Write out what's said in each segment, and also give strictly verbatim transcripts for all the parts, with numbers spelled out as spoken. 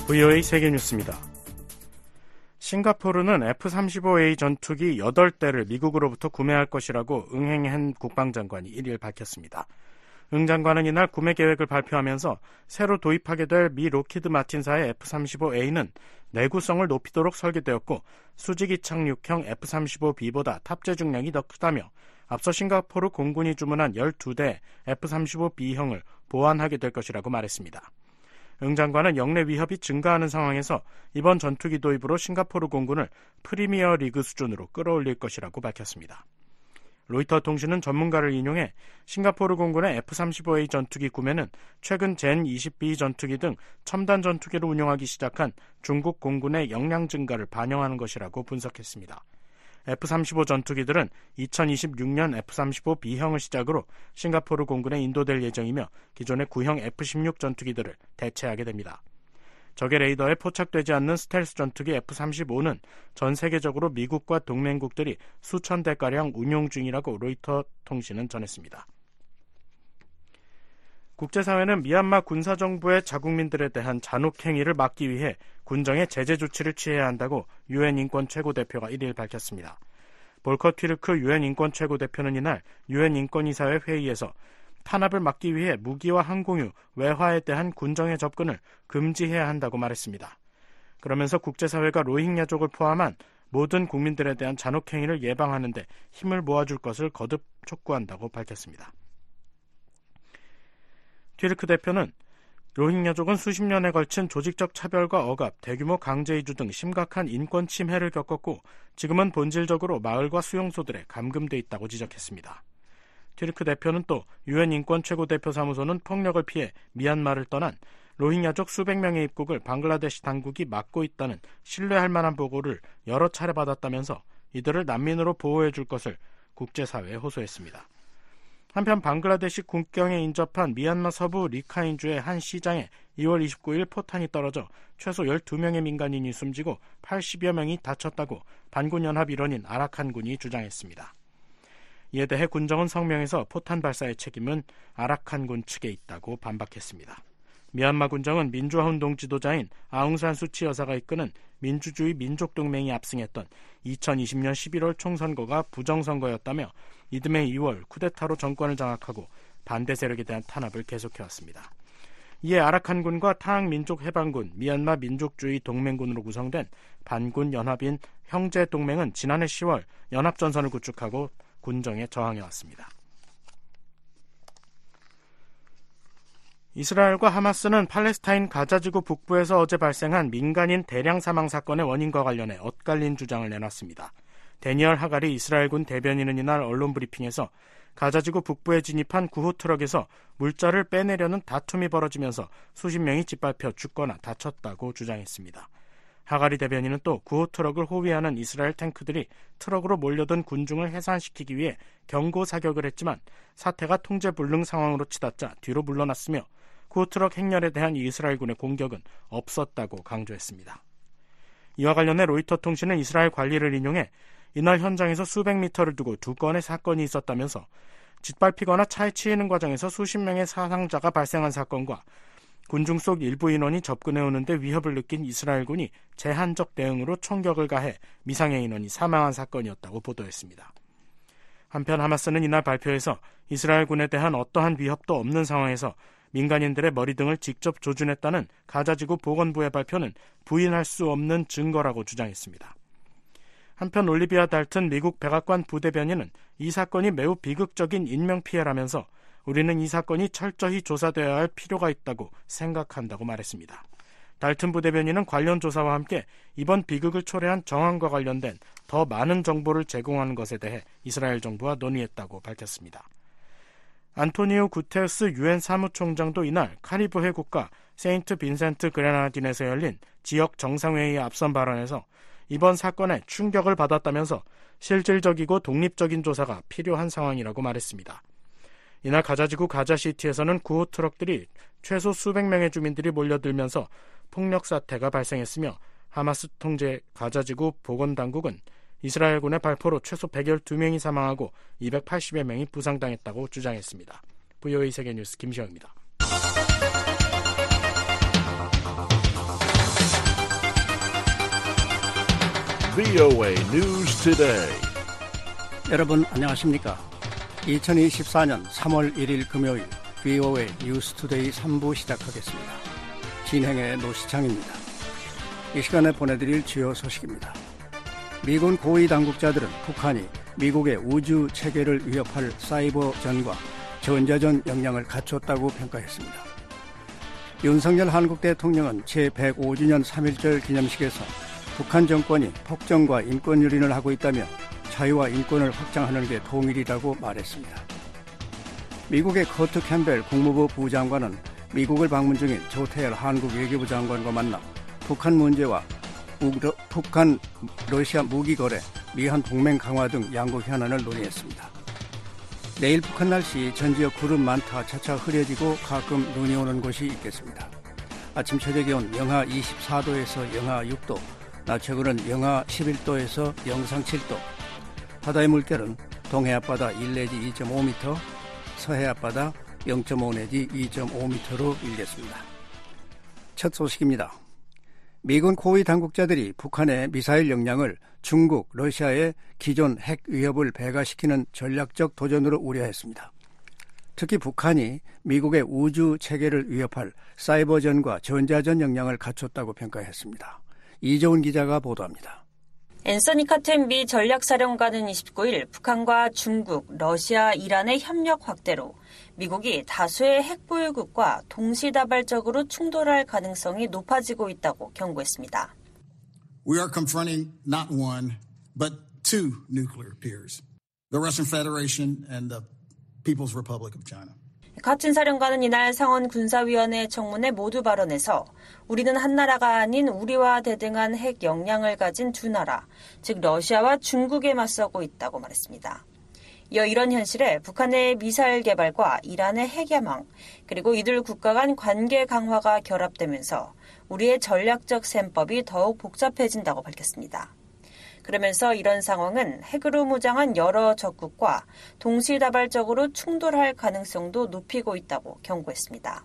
브이오에이 세계뉴스입니다. 싱가포르는 에프 삼십오 에이 전투기 여덟 대를 미국으로부터 구매할 것이라고 응행한 국방장관이 일일 밝혔습니다. 응 장관은 이날 구매 계획을 발표하면서 새로 도입하게 될 미 로키드 마틴사의 에프 삼십오 에이는 내구성을 높이도록 설계되었고 수직 이착륙형 에프 삼십오 비보다 탑재 중량이 더 크다며 앞서 싱가포르 공군이 주문한 열두 대 에프 삼십오 비형을 보완하게 될 것이라고 말했습니다. 응 장관은 영내 위협이 증가하는 상황에서 이번 전투기 도입으로 싱가포르 공군을 프리미어 리그 수준으로 끌어올릴 것이라고 밝혔습니다. 로이터 통신은 전문가를 인용해 싱가포르 공군의 에프 삼십오 에이 전투기 구매는 최근 젠 이십 비 전투기 등 첨단 전투기를 운용하기 시작한 중국 공군의 역량 증가를 반영하는 것이라고 분석했습니다. 에프 삼십오 전투기들은 이천이십육 년 에프 삼십오 비형을 시작으로 싱가포르 공군에 인도될 예정이며 기존의 구형 에프 십육 전투기들을 대체하게 됩니다. 적의 레이더에 포착되지 않는 스텔스 전투기 에프 삼십오는 전 세계적으로 미국과 동맹국들이 수천 대가량 운용 중이라고 로이터 통신은 전했습니다. 국제사회는 미얀마 군사정부의 자국민들에 대한 잔혹행위를 막기 위해 군정의 제재 조치를 취해야 한다고 유엔 인권 최고대표가 일일 밝혔습니다. 볼커 튀르크 유엔 인권 최고대표는 이날 유엔 인권이사회 회의에서 탄압을 막기 위해 무기와 항공유, 외화에 대한 군정의 접근을 금지해야 한다고 말했습니다. 그러면서 국제사회가 로힝야족을 포함한 모든 국민들에 대한 잔혹행위를 예방하는 데 힘을 모아줄 것을 거듭 촉구한다고 밝혔습니다. 튀르크 대표는 로힝야족은 수십 년에 걸친 조직적 차별과 억압, 대규모 강제 이주 등 심각한 인권 침해를 겪었고 지금은 본질적으로 마을과 수용소들에 감금돼 있다고 지적했습니다. 튀르크 대표는 또 유엔 인권 최고대표 사무소는 폭력을 피해 미얀마를 떠난 로힝야족 수백 명의 입국을 방글라데시 당국이 막고 있다는 신뢰할 만한 보고를 여러 차례 받았다면서 이들을 난민으로 보호해 줄 것을 국제사회에 호소했습니다. 한편 방글라데시 국경에 인접한 미얀마 서부 리카인주의 한 시장에 이월 이십구일 포탄이 떨어져 최소 열두 명의 민간인이 숨지고 팔십여 명이 다쳤다고 반군연합 일원인 아라칸군이 주장했습니다. 이에 대해 군정은 성명에서 포탄 발사의 책임은 아라칸군 측에 있다고 반박했습니다. 미얀마 군정은 민주화운동 지도자인 아웅산 수치 여사가 이끄는 민주주의 민족동맹이 압승했던 이천이십 년 십일월 총선거가 부정선거였다며 이듬해 이월 쿠데타로 정권을 장악하고 반대 세력에 대한 탄압을 계속해왔습니다. 이에 아라칸군과 타항민족해방군, 미얀마 민족주의 동맹군으로 구성된 반군 연합인 형제동맹은 지난해 시월 연합전선을 구축하고 군정에 저항해왔습니다. 이스라엘과 하마스는 팔레스타인 가자지구 북부에서 어제 발생한 민간인 대량 사망 사건의 원인과 관련해 엇갈린 주장을 내놨습니다. 데니얼 하갈이 이스라엘군 대변인은 이날 언론 브리핑에서 가자지구 북부에 진입한 구호 트럭에서 물자를 빼내려는 다툼이 벌어지면서 수십 명이 짓밟혀 죽거나 다쳤다고 주장했습니다. 하가리 대변인은 또 구호 트럭을 호위하는 이스라엘 탱크들이 트럭으로 몰려든 군중을 해산시키기 위해 경고 사격을 했지만 사태가 통제 불능 상황으로 치닫자 뒤로 물러났으며 구호 트럭 행렬에 대한 이스라엘군의 공격은 없었다고 강조했습니다. 이와 관련해 로이터 통신은 이스라엘 관리를 인용해 이날 현장에서 수백 미터를 두고 두 건의 사건이 있었다면서 짓밟히거나 차에 치이는 과정에서 수십 명의 사상자가 발생한 사건과 군중 속 일부 인원이 접근해오는데 위협을 느낀 이스라엘군이 제한적 대응으로 총격을 가해 미상의 인원이 사망한 사건이었다고 보도했습니다. 한편 하마스는 이날 발표에서 이스라엘군에 대한 어떠한 위협도 없는 상황에서 민간인들의 머리 등을 직접 조준했다는 가자지구 보건부의 발표는 부인할 수 없는 증거라고 주장했습니다. 한편 올리비아 달튼 미국 백악관 부대변인은 이 사건이 매우 비극적인 인명피해라면서 우리는 이 사건이 철저히 조사되어야 할 필요가 있다고 생각한다고 말했습니다. 달튼 부대변인은 관련 조사와 함께 이번 비극을 초래한 정황과 관련된 더 많은 정보를 제공하는 것에 대해 이스라엘 정부와 논의했다고 밝혔습니다. 안토니오 구테르스 유엔 사무총장도 이날 카리브해 국가 세인트 빈센트 그레나딘에서 열린 지역 정상회의에 앞선 발언에서 이번 사건에 충격을 받았다면서 실질적이고 독립적인 조사가 필요한 상황이라고 말했습니다. 이날 가자지구 가자시티에서는 구호 트럭들이 최소 수백 명의 주민들이 몰려들면서 폭력 사태가 발생했으며 하마스 통제 가자지구 보건당국은 이스라엘군의 발포로 최소 백십이 명이 사망하고 이백팔십여 명이 부상당했다고 주장했습니다. 브이오에이 세계뉴스 김시영입니다. 브이오에이 News Today. 여러분 안녕하십니까? 이천이십사년 삼월 일일 금요일 브이오에이 뉴스 투데이 삼 부 시작하겠습니다. 진행의 노시창입니다. 이 시간에 보내드릴 주요 소식입니다. 미군 고위 당국자들은 북한이 미국의 우주 체계를 위협할 사이버전과 전자전 역량을 갖췄다고 평가했습니다. 윤석열 한국 대통령은 제백오주년 삼일절 기념식에서 북한 정권이 폭정과 인권 유린을 하고 있다며 자유와 인권을 확장하는 게 통일이라고 말했습니다. 미국의 커트 캠벨 국무부 부장관은 미국을 방문 중인 조태열 한국 외교부 장관과 만나 북한 문제와 우러, 북한 러시아 무기 거래, 미한 동맹 강화 등 양국 현안을 논의했습니다. 내일 북한 날씨 전 지역 구름 많다 차차 흐려지고 가끔 눈이 오는 곳이 있겠습니다. 아침 최저 기온 영하 이십사도에서 영하 육도, 낮 최고는 영하 십일도에서 영상 칠도, 바다의 물결은 동해 앞바다 일 내지 이점오 미터, 서해 앞바다 영점오 내지 이점오 미터로 일겠습니다. 첫 소식입니다. 미군 고위 당국자들이 북한의 미사일 역량을 중국, 러시아의 기존 핵 위협을 배가시키는 전략적 도전으로 우려했습니다. 특히 북한이 미국의 우주 체계를 위협할 사이버전과 전자전 역량을 갖췄다고 평가했습니다. 이조은 기자가 보도합니다. 앤서니 카튼 미 전략사령관은 이십구일 북한과 중국, 러시아, 이란의 협력 확대로 미국이 다수의 핵보유국과 동시다발적으로 충돌할 가능성이 높아지고 있다고 경고했습니다. We are confronting not one, but two nuclear peers, the Russian Federation and the People's Republic of China. 카튼 사령관은 이날 상원 군사위원회 청문회 모두 발언에서 우리는 한 나라가 아닌 우리와 대등한 핵 역량을 가진 두 나라, 즉 러시아와 중국에 맞서고 있다고 말했습니다. 이어 이런 현실에 북한의 미사일 개발과 이란의 핵야망, 그리고 이들 국가 간 관계 강화가 결합되면서 우리의 전략적 셈법이 더욱 복잡해진다고 밝혔습니다. 그러면서 이런 상황은 핵으로 무장한 여러 적국과 동시다발적으로 충돌할 가능성도 높이고 있다고 경고했습니다.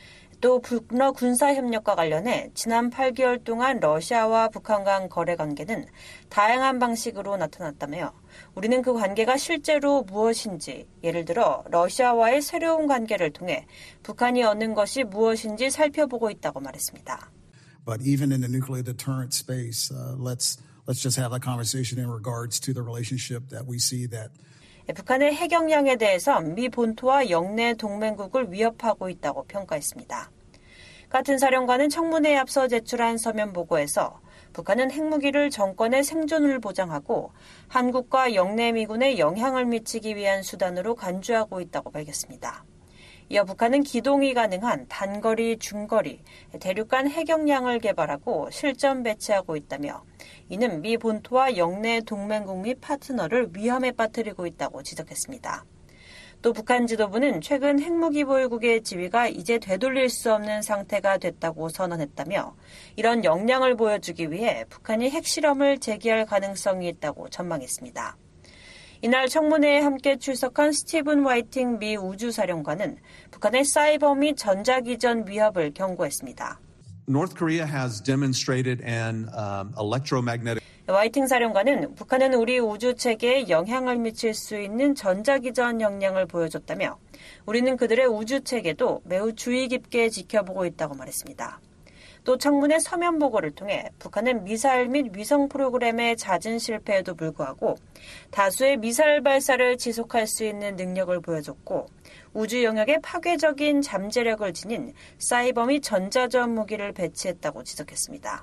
또 북러 군사협력과 관련해 지난 팔 개월 동안 러시아와 북한 간 거래 관계는 다양한 방식으로 나타났다며 우리는 그 관계가 실제로 무엇인지, 예를 들어 러시아와의 새로운 관계를 통해 북한이 얻는 것이 무엇인지 살펴보고 있다고 말했습니다. But even in the nuclear deterrent space, uh, let's let's just have a conversation in regards to the relationship that we see that 북한의 핵 역량에 대해서 미 본토와 영내 동맹국을 위협하고 있다고 평가했습니다. 같은 사령관은 청문회에 앞서 제출한 서면 보고에서 북한은 핵무기를 정권의 생존을 보장하고 한국과 영내 미군에 영향을 미치기 위한 수단으로 간주하고 있다고 밝혔습니다. 이어 북한은 기동이 가능한 단거리, 중거리, 대륙간 핵 역량을 개발하고 실전 배치하고 있다며 이는 미 본토와 영내 동맹국 및 파트너를 위험에 빠뜨리고 있다고 지적했습니다. 또 북한 지도부는 최근 핵무기 보유국의 지위가 이제 되돌릴 수 없는 상태가 됐다고 선언했다며 이런 역량을 보여주기 위해 북한이 핵실험을 재개할 가능성이 있다고 전망했습니다. 이날 청문회에 함께 출석한 스티븐 화이팅 미 우주사령관은 북한의 사이버 및 전자기전 위협을 경고했습니다. North Korea has demonstrated an um, electromagnetic 화이팅 사령관은 북한은 우리 우주 체계에 영향을 미칠 수 있는 전자기전 역량을 보여줬다며 우리는 그들의 우주 체계도 매우 주의 깊게 지켜보고 있다고 말했습니다. 또 청문회 서면 보고를 통해 북한은 미사일 및 위성 프로그램의 잦은 실패에도 불구하고 다수의 미사일 발사를 지속할 수 있는 능력을 보여줬고 우주 영역에 파괴적인 잠재력을 지닌 사이버 및 전자전 무기를 배치했다고 지적했습니다.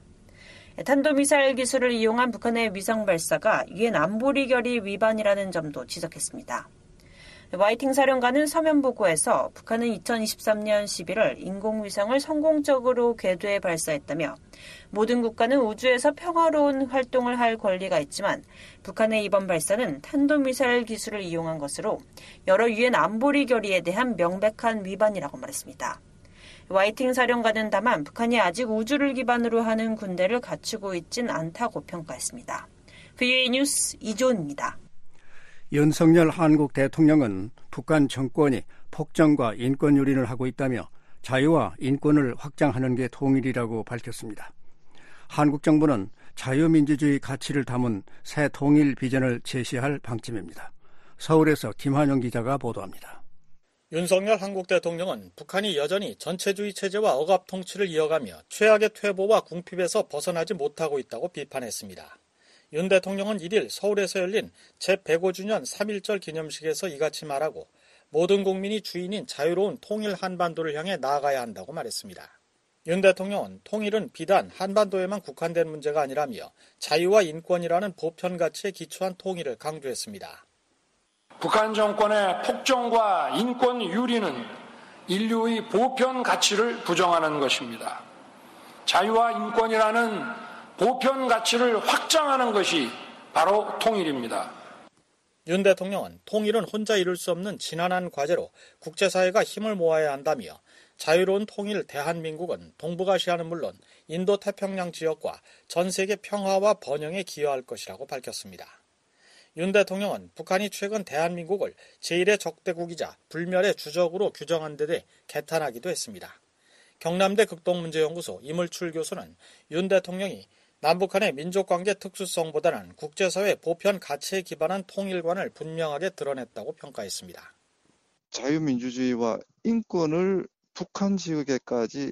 탄도미사일 기술을 이용한 북한의 위성 발사가 유엔 안보리 결의 위반이라는 점도 지적했습니다. 화이팅 사령관은 서면 보고에서 북한은 이천이십삼년 십일월 인공위성을 성공적으로 궤도에 발사했다며 모든 국가는 우주에서 평화로운 활동을 할 권리가 있지만 북한의 이번 발사는 탄도미사일 기술을 이용한 것으로 여러 유엔 안보리 결의에 대한 명백한 위반이라고 말했습니다. 화이팅 사령관은 다만 북한이 아직 우주를 기반으로 하는 군대를 갖추고 있진 않다고 평가했습니다. 브이오에이 뉴스 이조은입니다. 윤석열 한국 대통령은 북한 정권이 폭정과 인권 유린을 하고 있다며 자유와 인권을 확장하는 게 통일이라고 밝혔습니다. 한국 정부는 자유민주주의 가치를 담은 새 통일 비전을 제시할 방침입니다. 서울에서 김환영 기자가 보도합니다. 윤석열 한국 대통령은 북한이 여전히 전체주의 체제와 억압 통치를 이어가며 최악의 퇴보와 궁핍에서 벗어나지 못하고 있다고 비판했습니다. 윤 대통령은 일 일 서울에서 열린 제백오 주년 삼일절 기념식에서 이같이 말하고 모든 국민이 주인인 자유로운 통일 한반도를 향해 나아가야 한다고 말했습니다. 윤 대통령은 통일은 비단 한반도에만 국한된 문제가 아니라며 자유와 인권이라는 보편 가치에 기초한 통일을 강조했습니다. 북한 정권의 폭정과 인권 유린은 인류의 보편 가치를 부정하는 것입니다. 자유와 인권이라는 보편 가치를 확장하는 것이 바로 통일입니다. 윤 대통령은 통일은 혼자 이룰 수 없는 지난한 과제로 국제사회가 힘을 모아야 한다며 자유로운 통일 대한민국은 동북아시아는 물론 인도태평양 지역과 전 세계 평화와 번영에 기여할 것이라고 밝혔습니다. 윤 대통령은 북한이 최근 대한민국을 제일의 적대국이자 불멸의 주적으로 규정한 데 대해 개탄하기도 했습니다. 경남대 극동문제연구소 이물출 교수는 윤 대통령이 남북한의 민족관계 특수성보다는 국제사회 보편 가치에 기반한 통일관을 분명하게 드러냈다고 평가했습니다. 자유민주주의와 인권을 북한 지역에까지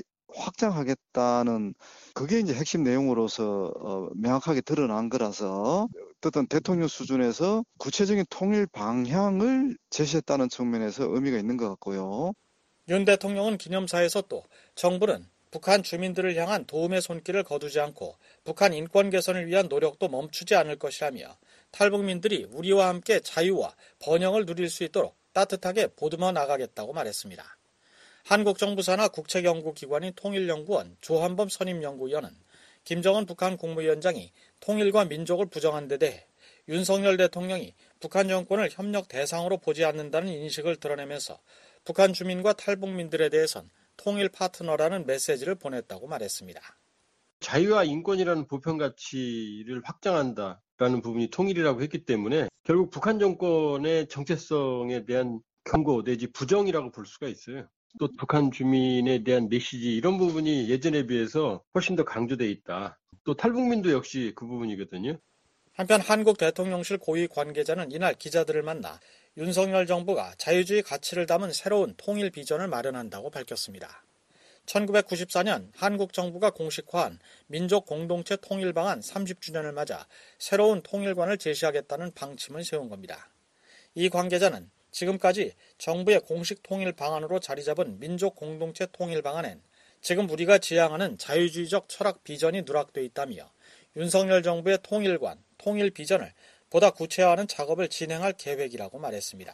확장하겠다는 그게 이제 핵심 내용으로서 어, 명확하게 드러난 거라서 어떤 대통령 수준에서 구체적인 통일 방향을 제시했다는 측면에서 의미가 있는 것 같고요. 윤 대통령은 기념사에서 또 정부는 북한 주민들을 향한 도움의 손길을 거두지 않고 북한 인권 개선을 위한 노력도 멈추지 않을 것이라며 탈북민들이 우리와 함께 자유와 번영을 누릴 수 있도록 따뜻하게 보듬어 나가겠다고 말했습니다. 한국정부 산하 국책연구기관인 통일연구원 조한범 선임연구위원은 김정은 북한 국무위원장이 통일과 민족을 부정한 데 대해 윤석열 대통령이 북한 정권을 협력 대상으로 보지 않는다는 인식을 드러내면서 북한 주민과 탈북민들에 대해선 통일 파트너라는 메시지를 보냈다고 말했습니다. 자유와 인권이라는 보편 가치를 확장한다라는 부분이 통일이라고 했기 때문에 결국 북한 정권의 정체성에 대한 경고 내지 부정이라고 볼 수가 있어요. 또 북한 주민에 대한 메시지 이런 부분이 예전에 비해서 훨씬 더 강조돼 있다. 또 탈북민도 역시 그 부분이거든요. 한편 한국 대통령실 고위 관계자는 이날 기자들을 만나 윤석열 정부가 자유주의 가치를 담은 새로운 통일 비전을 마련한다고 밝혔습니다. 천구백구십사 년 한국 정부가 공식화한 민족 공동체 통일 방안 삼십 주년을 맞아 새로운 통일관을 제시하겠다는 방침을 세운 겁니다. 이 관계자는 지금까지 정부의 공식 통일 방안으로 자리 잡은 민족 공동체 통일 방안엔 지금 우리가 지향하는 자유주의적 철학 비전이 누락돼 있다며 윤석열 정부의 통일관, 통일 비전을 보다 구체화하는 작업을 진행할 계획이라고 말했습니다.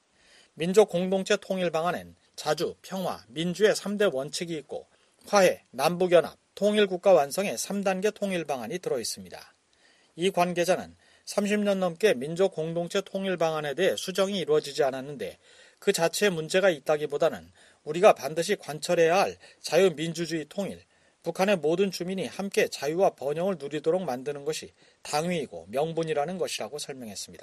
민족 공동체 통일 방안엔 자주, 평화, 민주의 삼 대 원칙이 있고 화해, 남북연합, 통일국가 완성의 삼 단계 통일 방안이 들어있습니다. 이 관계자는 삼십 년 넘게 민족 공동체 통일 방안에 대해 수정이 이루어지지 않았는데 그 자체에 문제가 있다기보다는 우리가 반드시 관철해야 할 자유민주주의 통일, 북한의 모든 주민이 함께 자유와 번영을 누리도록 만드는 것이 당위이고 명분이라는 것이라고 설명했습니다.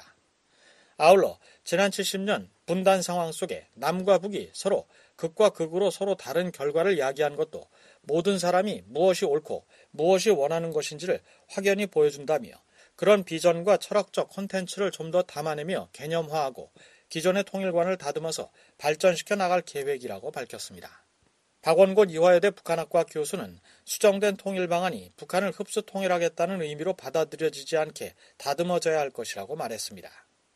아울러 지난 칠십 년 분단 상황 속에 남과 북이 서로 극과 극으로 서로 다른 결과를 야기한 것도 모든 사람이 무엇이 옳고 무엇이 원하는 것인지를 확연히 보여준다며 그런 비전과 철학적 콘텐츠를 좀 더 담아내며 개념화하고 기존의 통일관을 다듬어서 발전시켜 나갈 계획이라고 밝혔습니다. 박원곤 이화여대 북한학과 교수는 수정된 통일 방안이 북한을 흡수 통일하겠다는 의미로 받아들여지지 않게 다듬어져야 할 것이라고 말했습니다.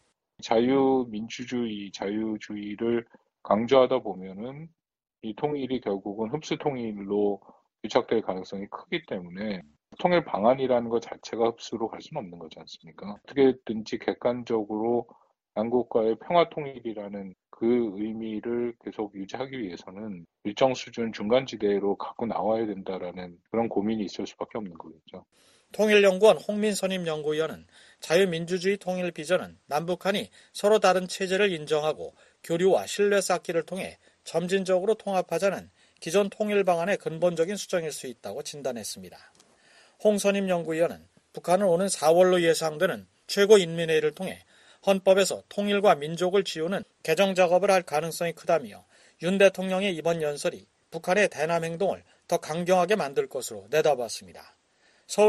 자유민주주의, 자유주의를 강조하다 보면은 이 통일이 결국은 흡수 통일로 유착될 가능성이 크기 때문에 통일 방안이라는 것 자체가 흡수로 갈 수는 없는 거지 않습니까? 어떻게든지 객관적으로 양국과의 평화 통일이라는 그 의미를 계속 유지하기 위해서는 일정 수준 중간지대로 갖고 나와야 된다라는 그런 고민이 있을 수밖에 없는 거겠죠. 통일연구원 홍민선임 연구위원은 자유민주주의 통일 비전은 남북한이 서로 다른 체제를 인정하고 교류와 신뢰 쌓기를 통해 점진적으로 통합하자는 기존 통일 방안의 근본적인 수정일 수 있다고 진단했습니다. 홍선임 연구위원은 북한은 오는 사월로 예상되는 최고인민회의를 통해 헌법에서 통일과 민족을 지우는 개정 작업을 할 가능성이 크다며 윤 대통령의 이번 연설이 북한의 대남 행동을 더 강경하게 만들 것으로 내다봤습니다. 서울에서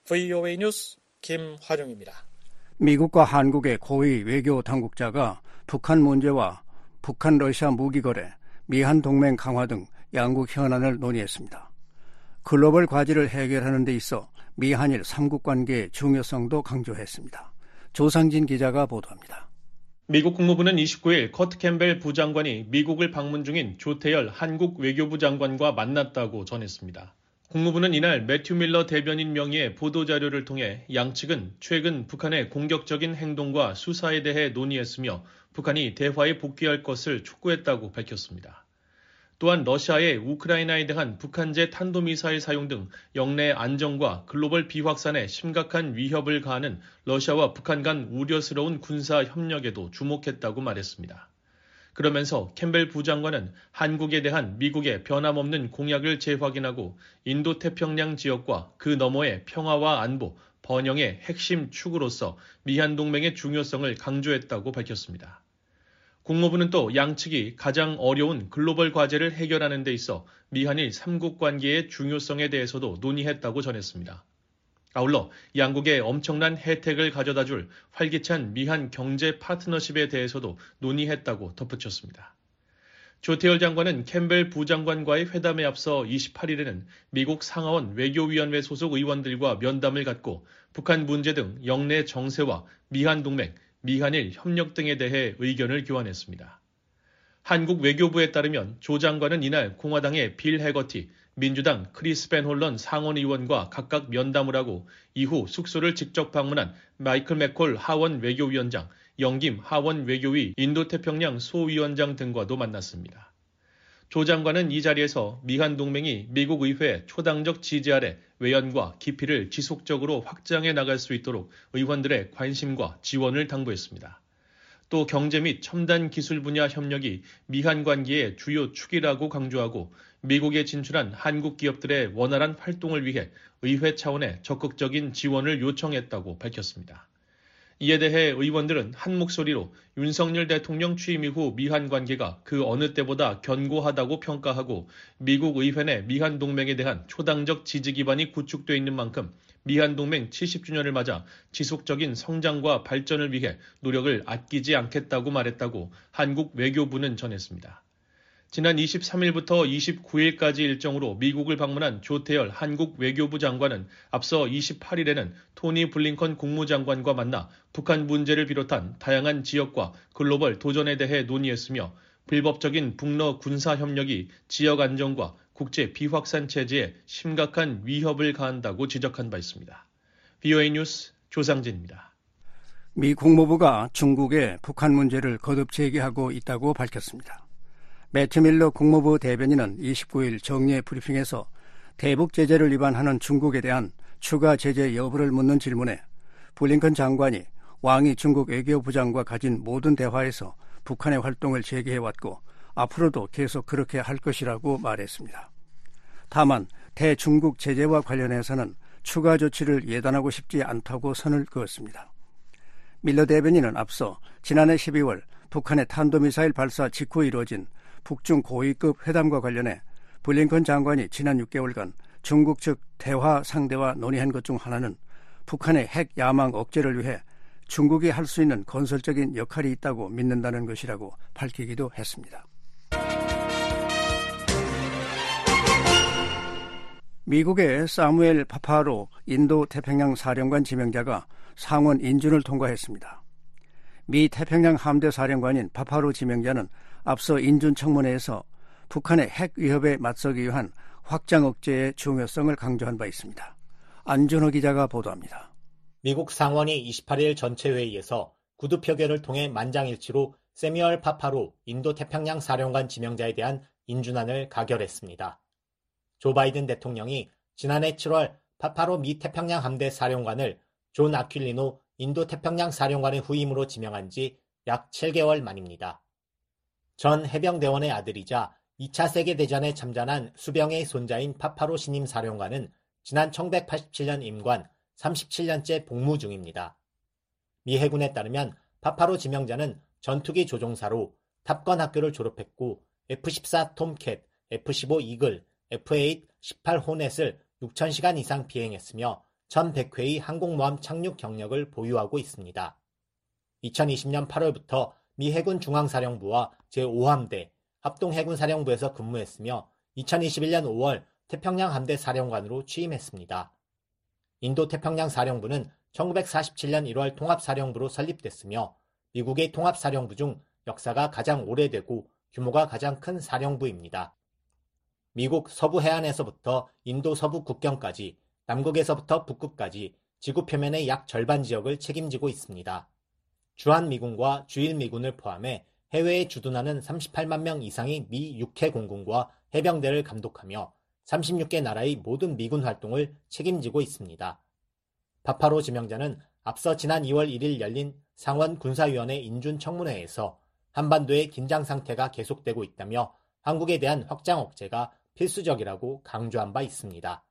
브이오에이 뉴스 김화룡입니다. 미국과 한국의 고위 외교 당국자가 북한 문제와 북한 러시아 무기 거래, 미한 동맹 강화 등 양국 현안을 논의했습니다. 글로벌 과제를 해결하는 데 있어 미한일 삼국 관계의 중요성도 강조했습니다. 조상진 기자가 보도합니다. 미국 국무부는 이십구일 커트 캠벨 부장관이 미국을 방문 중인 조태열 한국 외교부 장관과 만났다고 전했습니다. 국무부는 이날 매튜 밀러 대변인 명의의 보도자료를 통해 양측은 최근 북한의 공격적인 행동과 수사에 대해 논의했으며 북한이 대화에 복귀할 것을 촉구했다고 밝혔습니다. 또한 러시아의 우크라이나에 대한 북한제 탄도미사일 사용 등 영내 안정과 글로벌 비확산에 심각한 위협을 가하는 러시아와 북한 간 우려스러운 군사 협력에도 주목했다고 말했습니다. 그러면서 캠벨 부장관은 한국에 대한 미국의 변함없는 공약을 재확인하고 인도태평양 지역과 그 너머의 평화와 안보, 번영의 핵심 축으로서 미한 동맹의 중요성을 강조했다고 밝혔습니다. 국무부는 또 양측이 가장 어려운 글로벌 과제를 해결하는 데 있어 미한일 삼국 관계의 중요성에 대해서도 논의했다고 전했습니다. 아울러 양국의 엄청난 혜택을 가져다줄 활기찬 미한 경제 파트너십에 대해서도 논의했다고 덧붙였습니다. 조태열 장관은 캠벨 부장관과의 회담에 앞서 이십팔일에는 미국 상하원 외교위원회 소속 의원들과 면담을 갖고 북한 문제 등 영내 정세와 미한 동맹, 미한일 협력 등에 대해 의견을 교환했습니다. 한국 외교부에 따르면 조 장관은 이날 공화당의 빌 해거티, 민주당 크리스 벤 홀런 상원의원과 각각 면담을 하고 이후 숙소를 직접 방문한 마이클 맥콜 하원 외교위원장, 영김 하원 외교위 인도태평양 소위원장 등과도 만났습니다. 조 장관은 이 자리에서 미한 동맹이 미국 의회 초당적 지지 아래 외연과 깊이를 지속적으로 확장해 나갈 수 있도록 의원들의 관심과 지원을 당부했습니다. 또 경제 및 첨단 기술 분야 협력이 미한 관계의 주요 축이라고 강조하고 미국에 진출한 한국 기업들의 원활한 활동을 위해 의회 차원의 적극적인 지원을 요청했다고 밝혔습니다. 이에 대해 의원들은 한 목소리로 윤석열 대통령 취임 이후 미한 관계가 그 어느 때보다 견고하다고 평가하고 미국 의회 내 미한 동맹에 대한 초당적 지지 기반이 구축돼 있는 만큼 미한 동맹 칠십 주년을 맞아 지속적인 성장과 발전을 위해 노력을 아끼지 않겠다고 말했다고 한국 외교부는 전했습니다. 지난 이십삼일부터 이십구일까지 일정으로 미국을 방문한 조태열 한국 외교부 장관은 앞서 이십팔일에는 토니 블링컨 국무장관과 만나 북한 문제를 비롯한 다양한 지역과 글로벌 도전에 대해 논의했으며 불법적인 북러 군사 협력이 지역 안정과 국제 비확산 체제에 심각한 위협을 가한다고 지적한 바 있습니다. 브이오에이 뉴스 조상진입니다. 미 국무부가 중국에 북한 문제를 거듭 제기하고 있다고 밝혔습니다. 매튜 밀러 국무부 대변인은 이십구일 정례 브리핑에서 대북 제재를 위반하는 중국에 대한 추가 제재 여부를 묻는 질문에 블링컨 장관이 왕이 중국 외교부장과 가진 모든 대화에서 북한의 활동을 제기해왔고 앞으로도 계속 그렇게 할 것이라고 말했습니다. 다만 대중국 제재와 관련해서는 추가 조치를 예단하고 싶지 않다고 선을 그었습니다. 밀러 대변인은 앞서 지난해 십이월 북한의 탄도미사일 발사 직후 이루어진 북중 고위급 회담과 관련해 블링컨 장관이 지난 육 개월간 중국 측 대화 상대와 논의한 것 중 하나는 북한의 핵 야망 억제를 위해 중국이 할 수 있는 건설적인 역할이 있다고 믿는다는 것이라고 밝히기도 했습니다. 미국의 사무엘 파파로 인도 태평양 사령관 지명자가 상원 인준을 통과했습니다. 미 태평양 함대 사령관인 파파로 지명자는 앞서 인준 청문회에서 북한의 핵 위협에 맞서기 위한 확장 억제의 중요성을 강조한 바 있습니다. 안준호 기자가 보도합니다. 미국 상원이 이십팔일 전체 회의에서 구두 표결을 통해 만장일치로 세뮤얼 파파로 인도태평양 사령관 지명자에 대한 인준안을 가결했습니다. 조 바이든 대통령이 지난해 칠월 파파로 미 태평양 함대 사령관을 존 아퀼리노 인도태평양 사령관의 후임으로 지명한 지 약 칠 개월 만입니다. 전 해병대원의 아들이자 이 차 세계대전에 참전한 수병의 손자인 파파로 신임 사령관은 지난 천구백팔십칠년 임관 삼십칠년째 복무 중입니다. 미 해군에 따르면 파파로 지명자는 전투기 조종사로 탑건 학교를 졸업했고 에프 십사 톰캣, 에프 십오 이글, 에프 에잇 십팔 호넷을 육천 시간 이상 비행했으며 천백 회의 항공모함 착륙 경력을 보유하고 있습니다. 이천이십 년 팔월부터 미 해군 중앙사령부와 제오 함대 합동해군사령부에서 근무했으며 이천이십일 년 오월 태평양 함대 사령관으로 취임했습니다. 인도태평양 사령부는 천구백사십칠 년 일월 통합사령부로 설립됐으며 미국의 통합사령부 중 역사가 가장 오래되고 규모가 가장 큰 사령부입니다. 미국 서부 해안에서부터 인도 서부 국경까지, 남극에서부터 북극까지 지구 표면의 약 절반 지역을 책임지고 있습니다. 주한미군과 주일미군을 포함해 해외에 주둔하는 삼십팔만 명 이상의 미 육 회 공군과 해병대를 감독하며 삼십육 개 나라의 모든 미군 활동을 책임지고 있습니다. 파파로 지명자는 앞서 지난 이월 일일 열린 상원 군사위원회 인준 청문회에서 한반도의 긴장 상태가 계속되고 있다며 한국에 대한 확장 억제가 필수적이라고 강조한 바 있습니다.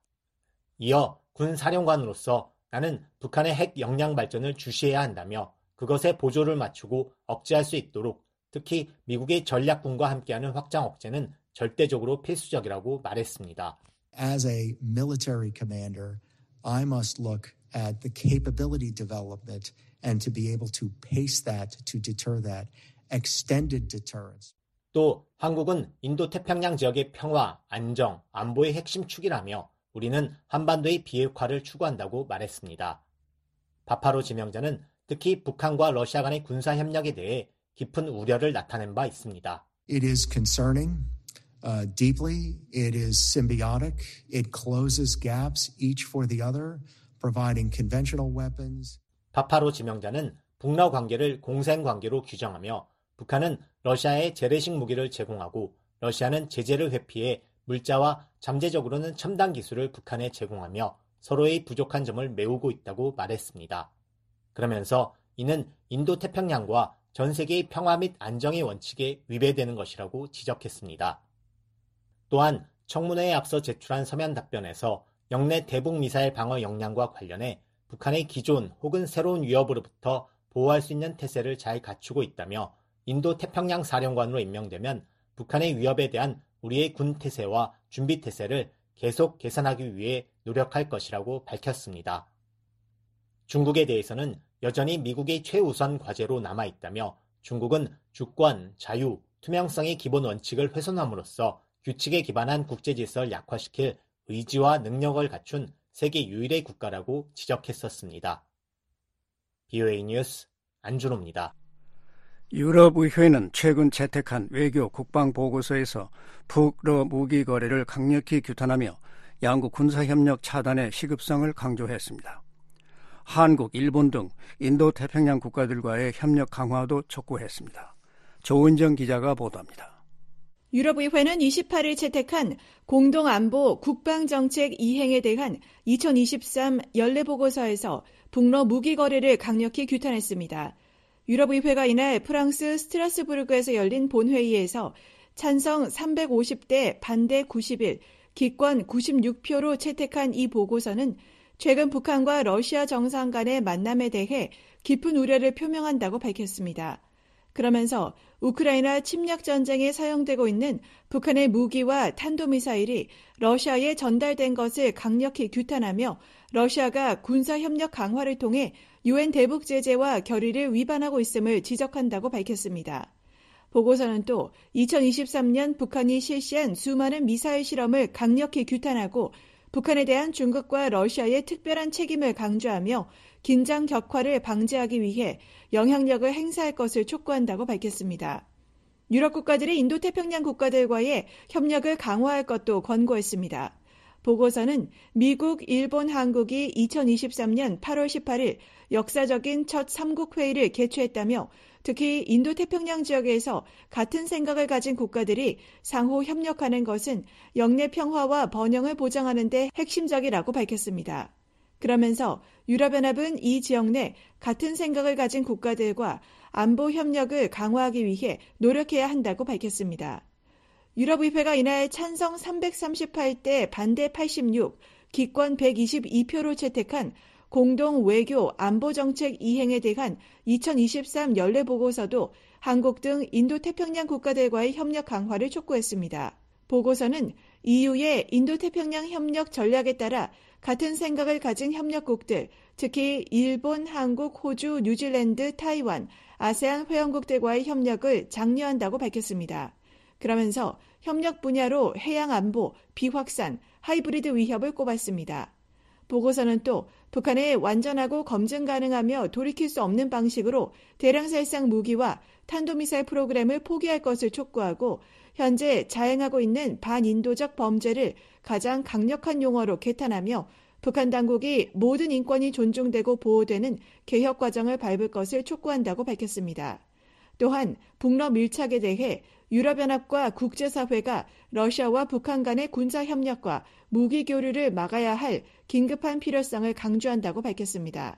이어 군 사령관으로서 나는 북한의 핵 역량 발전을 주시해야 한다며 그것에 보조를 맞추고 억제할 수 있도록 특히 미국의 전략군과 함께하는 확장 억제는 절대적으로 필수적이라고 말했습니다. As a military commander, I must look at the capability development and to be able to pace that to deter that extended deterrence. 또 한국은 인도태평양 지역의 평화, 안정, 안보의 핵심 축이라며 우리는 한반도의 비핵화를 추구한다고 말했습니다. 파파로 지명자는 특히 북한과 러시아 간의 군사협력에 대해 깊은 우려를 나타낸 바 있습니다. It is concerning, uh, deeply. It is symbiotic. It closes gaps each for the other, providing conventional weapons. 파파로 지명자는 북러 관계를 공생 관계로 규정하며 북한은 러시아에 재래식 무기를 제공하고 러시아는 제재를 회피해 물자와 잠재적으로는 첨단 기술을 북한에 제공하며 서로의 부족한 점을 메우고 있다고 말했습니다. 그러면서 이는 인도태평양과 전 세계의 평화 및 안정의 원칙에 위배되는 것이라고 지적했습니다. 또한 청문회에 앞서 제출한 서면 답변에서 영내 대북 미사일 방어 역량과 관련해 북한의 기존 혹은 새로운 위협으로부터 보호할 수 있는 태세를 잘 갖추고 있다며 인도태평양 사령관으로 임명되면 북한의 위협에 대한 우리의 군 태세와 준비 태세를 계속 개선하기 위해 노력할 것이라고 밝혔습니다. 중국에 대해서는 여전히 미국의 최우선 과제로 남아있다며 중국은 주권, 자유, 투명성의 기본 원칙을 훼손함으로써 규칙에 기반한 국제질서를 약화시킬 의지와 능력을 갖춘 세계 유일의 국가라고 지적했었습니다. 비오에이 뉴스 안준호입니다. 유럽의회는 최근 채택한 외교 국방보고서에서 북러 무기 거래를 강력히 규탄하며 양국 군사협력 차단의 시급성을 강조했습니다. 한국, 일본 등 인도태평양 국가들과의 협력 강화도 촉구했습니다. 조은정 기자가 보도합니다. 유럽의회는 이십팔일 채택한 공동안보 국방정책 이행에 대한 이천이십삼 연례보고서에서 북러 무기 거래를 강력히 규탄했습니다. 유럽의회가 이날 프랑스 스트라스부르크에서 열린 본회의에서 찬성 삼백오십 대 반대 구십일, 기권 구십육 표로 채택한 이 보고서는 최근 북한과 러시아 정상 간의 만남에 대해 깊은 우려를 표명한다고 밝혔습니다. 그러면서 우크라이나 침략 전쟁에 사용되고 있는 북한의 무기와 탄도미사일이 러시아에 전달된 것을 강력히 규탄하며 러시아가 군사협력 강화를 통해 유엔 대북 제재와 결의를 위반하고 있음을 지적한다고 밝혔습니다. 보고서는 또 이천이십삼 년 북한이 실시한 수많은 미사일 실험을 강력히 규탄하고 북한에 대한 중국과 러시아의 특별한 책임을 강조하며 긴장 격화를 방지하기 위해 영향력을 행사할 것을 촉구한다고 밝혔습니다. 유럽 국가들이 인도태평양 국가들과의 협력을 강화할 것도 권고했습니다. 보고서는 미국, 일본, 한국이 이천이십삼 년 팔월 십팔일 역사적인 첫 삼국 회의를 개최했다며 특히 인도태평양 지역에서 같은 생각을 가진 국가들이 상호 협력하는 것은 영내 평화와 번영을 보장하는 데 핵심적이라고 밝혔습니다. 그러면서 유럽연합은 이 지역 내 같은 생각을 가진 국가들과 안보 협력을 강화하기 위해 노력해야 한다고 밝혔습니다. 유럽의회가 이날 찬성 삼백삼십팔 대 반대 팔십육, 기권 백이십이 표로 채택한 공동 외교 안보정책 이행에 대한 이천이십삼 연례보고서도 한국 등 인도태평양 국가들과의 협력 강화를 촉구했습니다. 보고서는 이유의 인도태평양 협력 전략에 따라 같은 생각을 가진 협력국들, 특히 일본, 한국, 호주, 뉴질랜드, 타이완, 아세안 회원국들과의 협력을 장려한다고 밝혔습니다. 그러면서 협력 분야로 해양 안보, 비확산, 하이브리드 위협을 꼽았습니다. 보고서는 또 북한의 완전하고 검증 가능하며 돌이킬 수 없는 방식으로 대량 살상 무기와 탄도미사일 프로그램을 포기할 것을 촉구하고 현재 자행하고 있는 반인도적 범죄를 가장 강력한 용어로 개탄하며 북한 당국이 모든 인권이 존중되고 보호되는 개혁 과정을 밟을 것을 촉구한다고 밝혔습니다. 또한 북러 밀착에 대해 유럽연합과 국제사회가 러시아와 북한 간의 군사협력과 무기 교류를 막아야 할 긴급한 필요성을 강조한다고 밝혔습니다.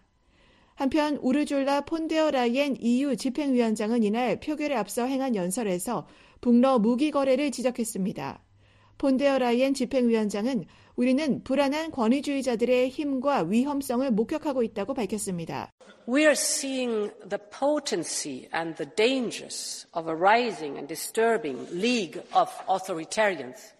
한편 우르줄라 폰데어 라이엔 이유 집행위원장은 이날 표결에 앞서 행한 연설에서 북러 무기 거래를 지적했습니다. 폰데어 라이엔 집행위원장은 우리는 불안한 권위주의자들의 힘과 위험성을 목격하고 있다고 밝혔습니다. We are seeing the potency and the dangers of a rising and disturbing league of authoritarians.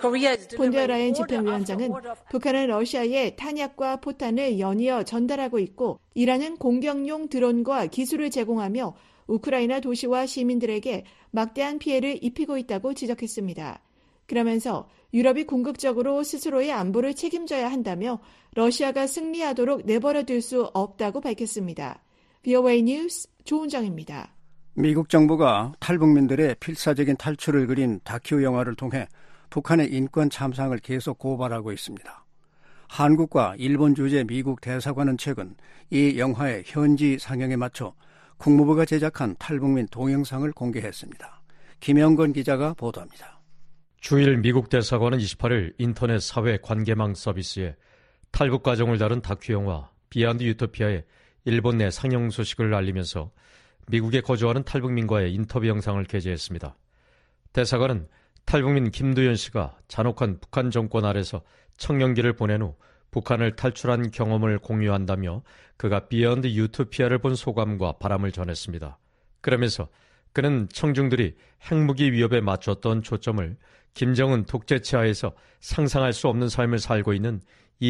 폰데어 라이엔 집행위원장은 북한은 러시아에 탄약과 포탄을 연이어 전달하고 있고 이란은 공격용 드론과 기술을 제공하며 우크라이나 도시와 시민들에게 막대한 피해를 입히고 있다고 지적했습니다. 그러면서 유럽이 궁극적으로 스스로의 안보를 책임져야 한다며 러시아가 승리하도록 내버려둘 수 없다고 밝혔습니다. 브이오에이 뉴스 조은정입니다. 미국 정부가 탈북민들의 필사적인 탈출을 그린 다큐 영화를 통해 북한의 인권 참상을 계속 고발하고 있습니다. 한국과 일본 주재 미국 대사관은 최근 이 영화의 현지 상영에 맞춰 국무부가 제작한 탈북민 동영상을 공개했습니다. 김영건 기자가 보도합니다. 주일 미국 대사관은 이십팔일 인터넷 사회 관계망 서비스에 탈북 과정을 다룬 다큐 영화 비욘드 유토피아의 일본 내 상영 소식을 알리면서 미국에 거주하는 탈북민과의 인터뷰 영상을 게재했습니다. 대사관은 탈북민 김두현 씨가 잔혹한 북한 정권 아래서 청년기를 보낸 후 북한을 탈출한 경험을 공유한다며 그가 비욘드 유토피아를 본 소감과 바람을 전했습니다. 그러면서 그는 청중들이 핵무기 위협에 맞췄던 초점을 김정은 독재체 하에서 상상할 수 없는 삶을 살고 있는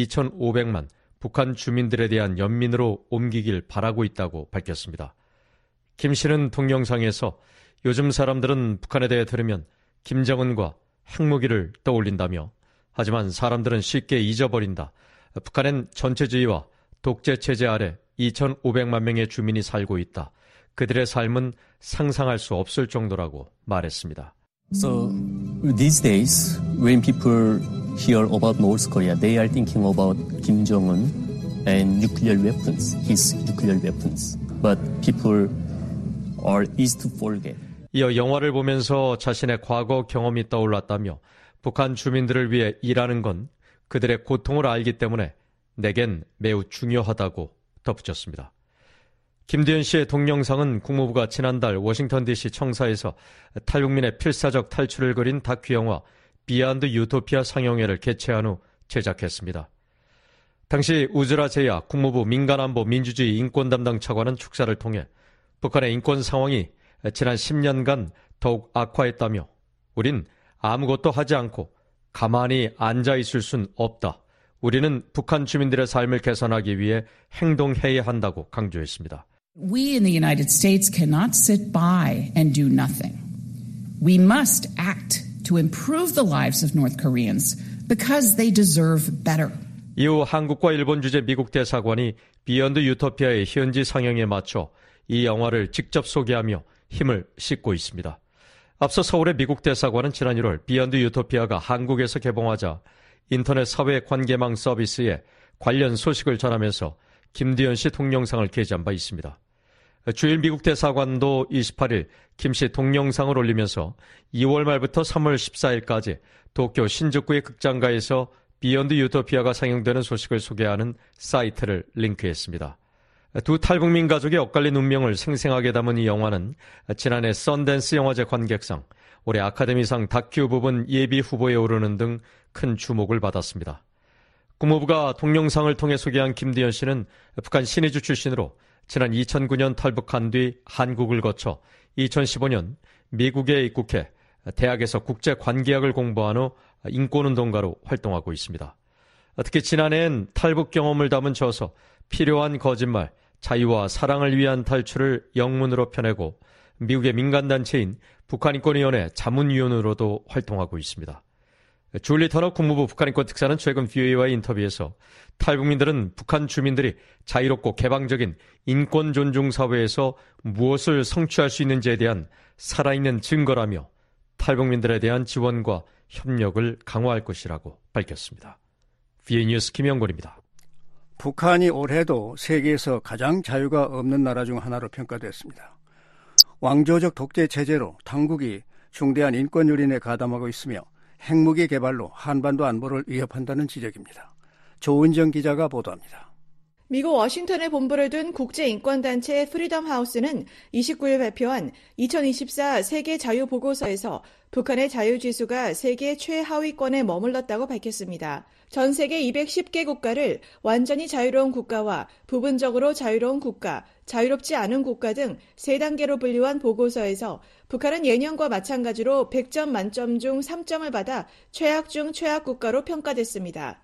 이천오백만 북한 주민들에 대한 연민으로 옮기길 바라고 있다고 밝혔습니다. 김 씨는 동영상에서 요즘 사람들은 북한에 대해 들으면 김정은과 핵무기를 떠올린다며 하지만 사람들은 쉽게 잊어버린다. 북한엔 전체주의와 독재체제 아래 이천오백만 명의 주민이 살고 있다. 그들의 삶은 상상할 수 없을 정도라고 말했습니다. So these days, when people hear about North Korea, they are thinking about Kim Jong-un and nuclear weapons, his nuclear weapons. But people are easy to forget. 이어 영화를 보면서 자신의 과거 경험이 떠올랐다며 북한 주민들을 위해 일하는 건 그들의 고통을 알기 때문에 내겐 매우 중요하다고 덧붙였습니다. 김두현 씨의 동영상은 국무부가 지난달 워싱턴 디씨 청사에서 탈북민의 필사적 탈출을 그린 다큐 영화 비욘드 유토피아 상영회를 개최한 후 제작했습니다. 당시 우즈라 제야 국무부 민간안보 민주주의 인권 담당 차관은 축사를 통해 북한의 인권 상황이 지난 십 년간 더욱 악화했다며 우린 아무것도 하지 않고 가만히 앉아있을 순 없다. 우리는 북한 주민들의 삶을 개선하기 위해 행동해야 한다고 강조했습니다. We in the United States cannot sit by and do nothing. We must act to improve the lives of North Koreans because they deserve better. 이후 한국과 일본 주재 미국 대사관이 비욘드 유토피아의 현지 상영에 맞춰 이 영화를 직접 소개하며 힘을 싣고 있습니다. 앞서 서울의 미국 대사관은 지난 일월 비욘드 유토피아가 한국에서 개봉하자 인터넷 사회 관계망 서비스에 관련 소식을 전하면서 김두현 씨 동영상을 게재한 바 있습니다. 주일 미국 대사관도 이십팔일 김 씨 동영상을 올리면서 이월 말부터 삼월 십사일까지 도쿄 신주쿠의 극장가에서 비욘드 유토피아가 상영되는 소식을 소개하는 사이트를 링크했습니다. 두 탈북민 가족의 엇갈린 운명을 생생하게 담은 이 영화는 지난해 썬댄스 영화제 관객상, 올해 아카데미상 다큐 부분 예비 후보에 오르는 등 큰 주목을 받았습니다. 국무부가 동영상을 통해 소개한 김두현 씨는 북한 신의주 출신으로 지난 이천구년 탈북한 뒤 한국을 거쳐 이천십오년 미국에 입국해 대학에서 국제관계학을 공부한 후 인권운동가로 활동하고 있습니다. 특히 지난해엔 탈북 경험을 담은 저서 필요한 거짓말, 자유와 사랑을 위한 탈출을 영문으로 펴내고 미국의 민간단체인 북한인권위원회 자문위원으로도 활동하고 있습니다. 줄리 터너 국무부 북한인권 특사는 최근 브이오에이와의 인터뷰에서 탈북민들은 북한 주민들이 자유롭고 개방적인 인권 존중 사회에서 무엇을 성취할 수 있는지에 대한 살아있는 증거라며 탈북민들에 대한 지원과 협력을 강화할 것이라고 밝혔습니다. 브이오에이 뉴스 김영곤입니다. 북한이 올해도 세계에서 가장 자유가 없는 나라 중 하나로 평가됐습니다. 왕조적 독재 체제로 당국이 중대한 인권 유린에 가담하고 있으며 핵무기 개발로 한반도 안보를 위협한다는 지적입니다. 조은정 기자가 보도합니다. 미국 워싱턴에 본부를 둔 국제인권단체 프리덤 하우스는 이십구일 발표한 이천이십사 세계 자유 보고서에서 북한의 자유지수가 세계 최하위권에 머물렀다고 밝혔습니다. 전 세계 이백십 개 국가를 완전히 자유로운 국가와 부분적으로 자유로운 국가, 자유롭지 않은 국가 등 세 단계로 분류한 보고서에서 북한은 예년과 마찬가지로 백 점 만점 중 삼 점을 받아 최악 중 최악 국가로 평가됐습니다.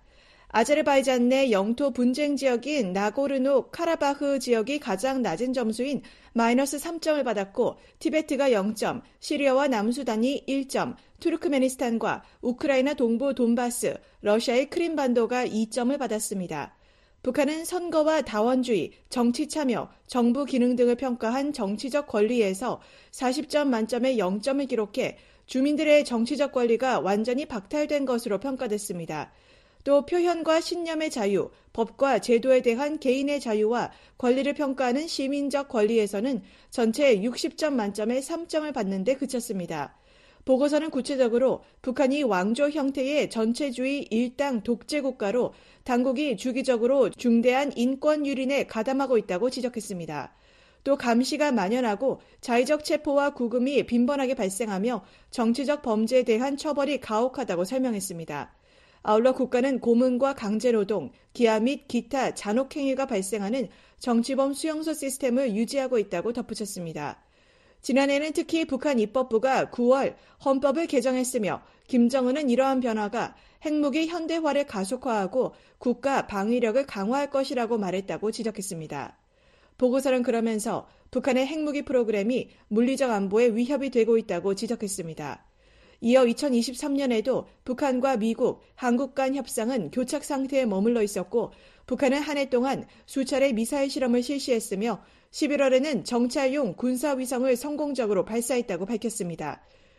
아제르바이잔 내 영토 분쟁 지역인 나고르노 카라바흐 지역이 가장 낮은 점수인 마이너스 삼 점을 받았고 티베트가 영 점, 시리아와 남수단이 일 점, 투르크메니스탄과 우크라이나 동부 돈바스, 러시아의 크림반도가 이 점을 받았습니다. 북한은 선거와 다원주의, 정치 참여, 정부 기능 등을 평가한 정치적 권리에서 사십 점 만점에 영 점을 기록해 주민들의 정치적 권리가 완전히 박탈된 것으로 평가됐습니다. 또 표현과 신념의 자유, 법과 제도에 대한 개인의 자유와 권리를 평가하는 시민적 권리에서는 전체 육십 점 만점에 삼 점을 받는 데 그쳤습니다. 보고서는 구체적으로 북한이 왕조 형태의 전체주의 일당 독재 국가로 당국이 주기적으로 중대한 인권 유린에 가담하고 있다고 지적했습니다. 또 감시가 만연하고 자의적 체포와 구금이 빈번하게 발생하며 정치적 범죄에 대한 처벌이 가혹하다고 설명했습니다. 아울러 국가는 고문과 강제노동, 기아 및 기타 잔혹행위가 발생하는 정치범 수용소 시스템을 유지하고 있다고 덧붙였습니다. 지난해에는 특히 북한 입법부가 구월 헌법을 개정했으며 김정은은 이러한 변화가 핵무기 현대화를 가속화하고 국가 방위력을 강화할 것이라고 말했다고 지적했습니다. 보고서는 그러면서 북한의 핵무기 프로그램이 물리적 안보에 위협이 되고 있다고 지적했습니다. 이어 이천이십삼 년에도 북한과 미국, 한국 간 협상은 교착 상태에 머물러 있었고 북한은 한 해 동안 수차례 미사일 실험을 실시했으며 십일월에는 정찰용 군사위성을 성공적으로 발사했다고 밝혔습니다.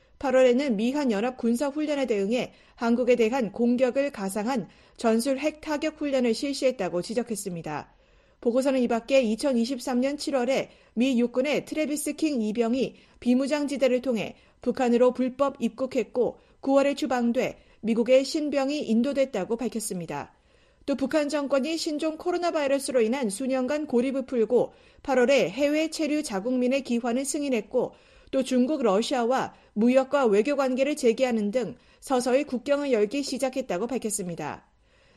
팔월에는 미한 연합 군사훈련에 대응해 한국에 대한 공격을 가상한 전술 핵 타격 훈련을 실시했다고 지적했습니다. 보고서는 이 밖에 이천이십삼 년 칠월에 미 육군의 트래비스 킹 이병이 비무장지대를 통해 북한으로 불법 입국했고 구월에 추방돼 미국의 신병이 인도됐다고 밝혔습니다. 또 북한 정권이 신종 코로나 바이러스로 인한 수년간 고립을 풀고 팔월에 해외 체류 자국민의 귀환을 승인했고 또 중국, 러시아와 무역과 외교 관계를 재개하는 등 서서히 국경을 열기 시작했다고 밝혔습니다.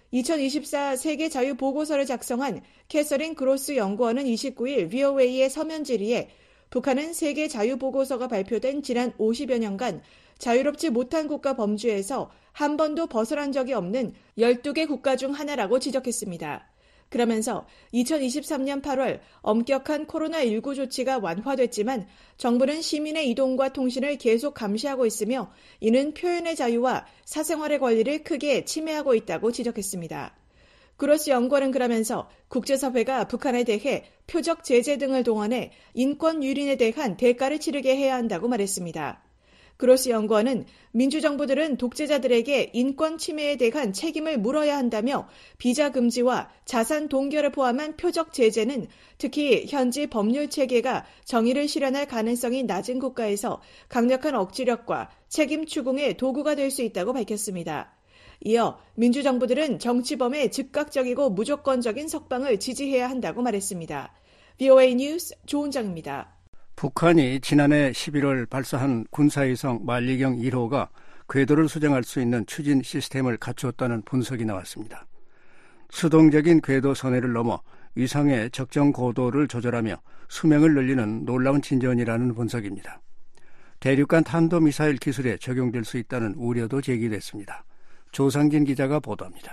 이천이십사 세계 자유 보고서를 작성한 캐서린 그로스 연구원은 이십구일 브이오에이의 서면 질의에 북한은 세계 자유 보고서가 발표된 지난 오십여 년간 자유롭지 못한 국가 범주에서 한 번도 벗어난 적이 없는 열두 개 국가 중 하나라고 지적했습니다. 그러면서 이천이십삼 년 팔월 엄격한 코로나십구 조치가 완화됐지만 정부는 시민의 이동과 통신을 계속 감시하고 있으며 이는 표현의 자유와 사생활의 권리를 크게 침해하고 있다고 지적했습니다. 그로스 연구원은 그러면서 국제사회가 북한에 대해 표적 제재 등을 동원해 인권 유린에 대한 대가를 치르게 해야 한다고 말했습니다. 그로스 연구원은 민주정부들은 독재자들에게 인권 침해에 대한 책임을 물어야 한다며 비자 금지와 자산 동결을 포함한 표적 제재는 특히 현지 법률 체계가 정의를 실현할 가능성이 낮은 국가에서 강력한 억지력과 책임 추궁의 도구가 될 수 있다고 밝혔습니다. 이어 민주정부들은 정치범의 즉각적이고 무조건적인 석방을 지지해야 한다고 말했습니다. 브이오에이 뉴스 조은정입니다. 북한이 지난해 십일월 발사한 군사위성 만리경 일 호가 궤도를 수정할 수 있는 추진 시스템을 갖추었다는 분석이 나왔습니다. 수동적인 궤도 선회를 넘어 위성의 적정 고도를 조절하며 수명을 늘리는 놀라운 진전이라는 분석입니다. 대륙간 탄도미사일 기술에 적용될 수 있다는 우려도 제기됐습니다. 조상진 기자가 보도합니다.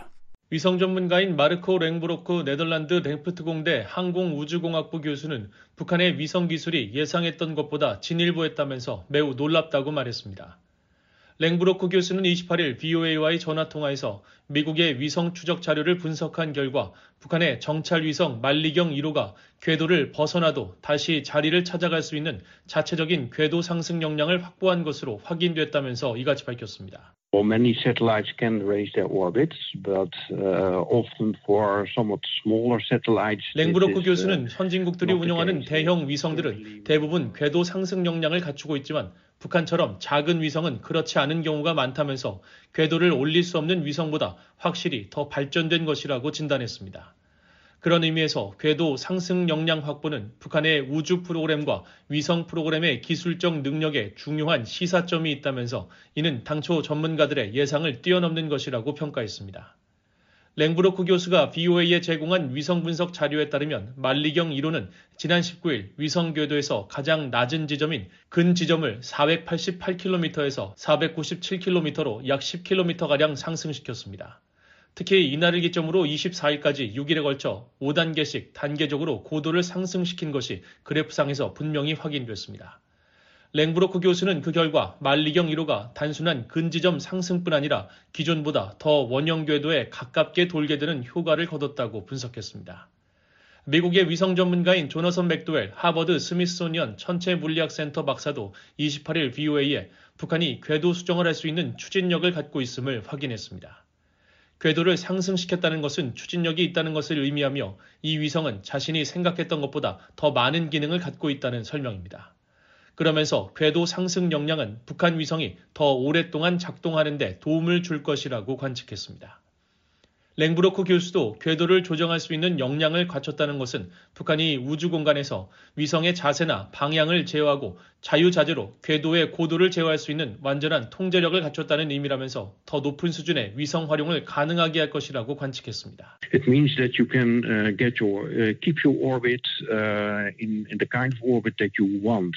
위성 전문가인 마르코 랭브로크 네덜란드 랭프트 공대 항공우주공학부 교수는 북한의 위성 기술이 예상했던 것보다 진일보했다면서 매우 놀랍다고 말했습니다. 랭브로크 교수는 이십팔 일 브이오에이와의 전화통화에서 미국의 위성 추적 자료를 분석한 결과 북한의 정찰 위성 만리경 일 호가 궤도를 벗어나도 다시 자리를 찾아갈 수 있는 자체적인 궤도 상승 역량을 확보한 것으로 확인됐다면서 이같이 밝혔습니다. Well, many satellites can raise their orbits, but uh, often for somewhat smaller satellites. 랭브로크 교수는 선진국들이 운영하는 대형 위성들은 대부분 궤도 상승 역량을 갖추고 있지만 북한처럼 작은 위성은 그렇지 않은 경우가 많다면서 궤도를 올릴 수 없는 위성보다 확실히 더 발전된 것이라고 진단했습니다. 그런 의미에서 궤도 상승 역량 확보는 북한의 우주 프로그램과 위성 프로그램의 기술적 능력에 중요한 시사점이 있다면서 이는 당초 전문가들의 예상을 뛰어넘는 것이라고 평가했습니다. 랭브로크 교수가 브이오에이에 제공한 위성 분석 자료에 따르면 만리경 일 호는 지난 십구 일 위성 궤도에서 가장 낮은 지점인 근 지점을 사백팔십팔 킬로미터에서 사백구십칠 킬로미터로 약 십 킬로미터가량 상승시켰습니다. 특히 이날을 기점으로 이십사 일까지 육 일에 걸쳐 오 단계씩 단계적으로 고도를 상승시킨 것이 그래프상에서 분명히 확인됐습니다. 랭브로크 교수는 그 결과 만리경 일 호가 단순한 근지점 상승뿐 아니라 기존보다 더 원형 궤도에 가깝게 돌게 되는 효과를 거뒀다고 분석했습니다. 미국의 위성 전문가인 조너선 맥도웰 하버드 스미소니언 천체물리학센터 박사도 이십팔 일 브이오에이에 북한이 궤도 수정을 할 수 있는 추진력을 갖고 있음을 확인했습니다. 궤도를 상승시켰다는 것은 추진력이 있다는 것을 의미하며 이 위성은 자신이 생각했던 것보다 더 많은 기능을 갖고 있다는 설명입니다. 그러면서 궤도 상승 역량은 북한 위성이 더 오랫동안 작동하는 데 도움을 줄 것이라고 관측했습니다. 랭브로크 교수도 궤도를 조정할 수 있는 역량을 갖췄다는 것은 북한이 우주 공간에서 위성의 자세나 방향을 제어하고 자유자재로 궤도의 고도를 제어할 수 있는 완전한 통제력을 갖췄다는 의미라면서 더 높은 수준의 위성 활용을 가능하게 할 것이라고 관측했습니다. It means that you can uh, get your uh, keep your orbit uh, in, in the kind of orbit that you want.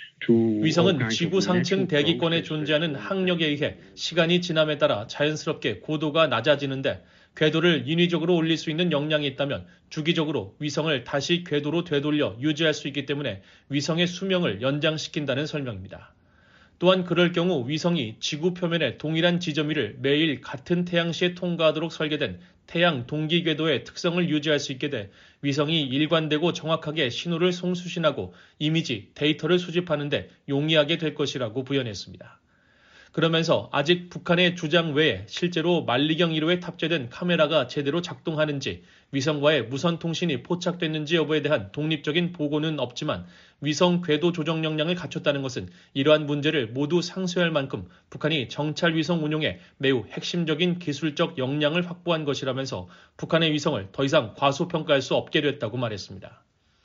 위성은 지구 상층 대기권에 존재하는 항력에 의해 시간이 지남에 따라 자연스럽게 고도가 낮아지는데 궤도를 인위적으로 올릴 수 있는 역량이 있다면 주기적으로 위성을 다시 궤도로 되돌려 유지할 수 있기 때문에 위성의 수명을 연장시킨다는 설명입니다. 또한 그럴 경우 위성이 지구 표면의 동일한 지점 위를 매일 같은 태양시에 통과하도록 설계된 태양 동기 궤도의 특성을 유지할 수 있게 돼 위성이 일관되고 정확하게 신호를 송수신하고 이미지, 데이터를 수집하는 데 용이하게 될 것이라고 부연했습니다. 그러면서 아직 북한의 주장 외에 실제로 만리경 일 호에 탑재된 카메라가 제대로 작동하는지 위성과의 무선 통신이 포착됐는지 여부에 대한 독립적인 보고는 없지만 위성 궤도 조정 역량을 갖췄다는 것은 이러한 문제를 모두 상쇄할 만큼 북한이 정찰 위성 운용에 매우 핵심적인 기술적 역량을 확보한 것이라면서 북한의 위성을 더 이상 과소평가할 수 없게 됐다고 말했습니다.